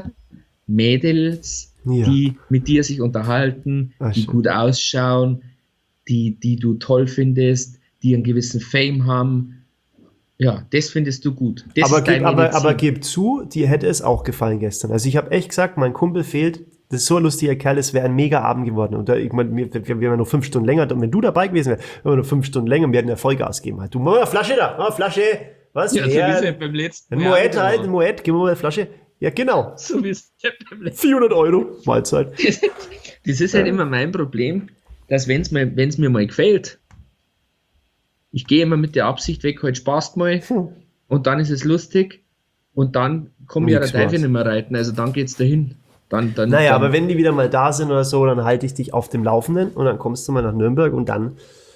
S2: Mädels,
S1: Ja.
S2: die mit dir sich unterhalten,
S1: Ah,
S2: die
S1: schön.
S2: gut ausschauen, die, die du toll findest, die einen gewissen Fame haben. Ja, das findest du gut. Das
S1: aber,
S2: ist
S1: gib,
S2: dein
S1: aber,
S2: Medizin.
S1: aber gib zu, dir hätte es auch gefallen gestern. Also ich habe echt gesagt, mein Kumpel fehlt, das ist so ein lustiger Kerl, es wäre ein mega Abend geworden. Und da, ich mein, wir, wir, wir wären noch fünf Stunden länger, und wenn du dabei gewesen wärst, wären wir noch fünf Stunden länger, wir hätten ja Vollgas gegeben. Halt. Du, mach mal eine Flasche da, mach mal Flasche, was?
S2: Ja, so
S1: Ja,
S2: wie es ja beim letzten
S1: ein
S2: Mal
S1: Moet
S2: auch
S1: halt,
S2: war.
S1: ein Moet, gib mir mal eine Flasche. Ja, genau.
S2: So wie es ja beim letzten
S1: vierhundert Euro, Mahlzeit.
S2: Das ist halt immer mein Problem, dass wenn es mir, wenn's mir mal gefällt, ich gehe immer mit der Absicht weg, heute spaßt mal
S1: Hm.
S2: und dann ist es lustig und dann komme ich ja der
S1: Nix
S2: Teufel
S1: war's.
S2: nicht mehr reiten, also dann geht's dahin. Dann, dann,
S1: Naja,
S2: dann,
S1: aber wenn die wieder mal da sind oder so, dann halte ich dich auf dem Laufenden und dann kommst du mal nach Nürnberg und dann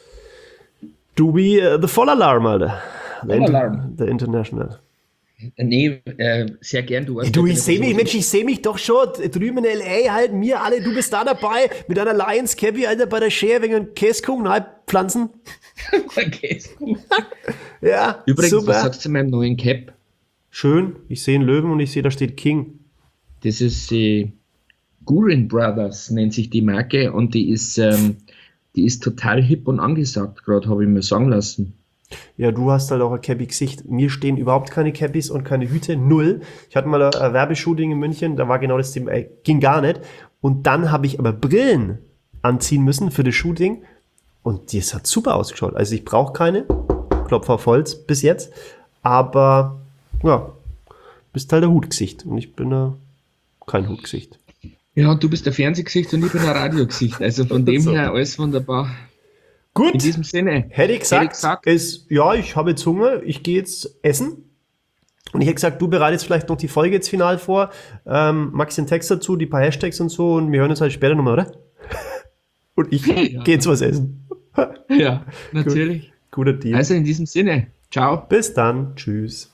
S1: du wie äh, the Vollalarm, Alter. The,
S2: Vollalarm.
S1: the International.
S2: Nee, äh, sehr gern, du.
S1: Du, ich sehe mich, Mensch, ich sehe mich doch schon drüben in L A halt, mir alle, du bist da dabei mit einer Lions Cappy, Alter, bei der Schere wegen Käsekuchen, halb Pflanzen.
S2: Okay, ist gut.
S1: Ja,
S2: Übrigens, was
S1: super.
S2: sagst du zu meinem neuen Cap?
S1: Schön, ich sehe einen Löwen und ich sehe, da steht King.
S2: Das ist äh, Gurin Brothers, nennt sich die Marke und die ist, ähm, die ist total hip und angesagt, gerade habe ich mir sagen lassen.
S1: Ja, du hast halt auch ein Cappy-Gesicht. Mir stehen überhaupt keine Cappies und keine Hüte, null. Ich hatte mal ein, ein Werbeshooting in München, da war genau das Thema, äh, ging gar nicht. Und dann habe ich aber Brillen anziehen müssen für das Shooting und das hat super ausgeschaut. Also ich brauche keine, Klopf auf Holz bis jetzt, aber ja, bist halt der Hutgesicht und ich bin äh, kein Hutgesicht.
S2: Ja, du bist der Fernsehgesicht und ich bin ein Radiogesicht, also von dem
S1: So.
S2: her alles wunderbar.
S1: Gut.
S2: In diesem Sinne.
S1: Hätte ich gesagt,
S2: Hätte ich gesagt.
S1: ist, ja, ich habe jetzt Hunger, ich gehe jetzt essen. Und ich hätte gesagt, du bereitest vielleicht noch die Folge jetzt final vor, ähm, magst den Text dazu, die paar Hashtags und so und wir hören uns halt später nochmal, oder? Und ich
S2: Ja.
S1: gehe jetzt was essen.
S2: Ja, natürlich.
S1: Guter Deal.
S2: Also in diesem Sinne, ciao.
S1: Bis dann, tschüss.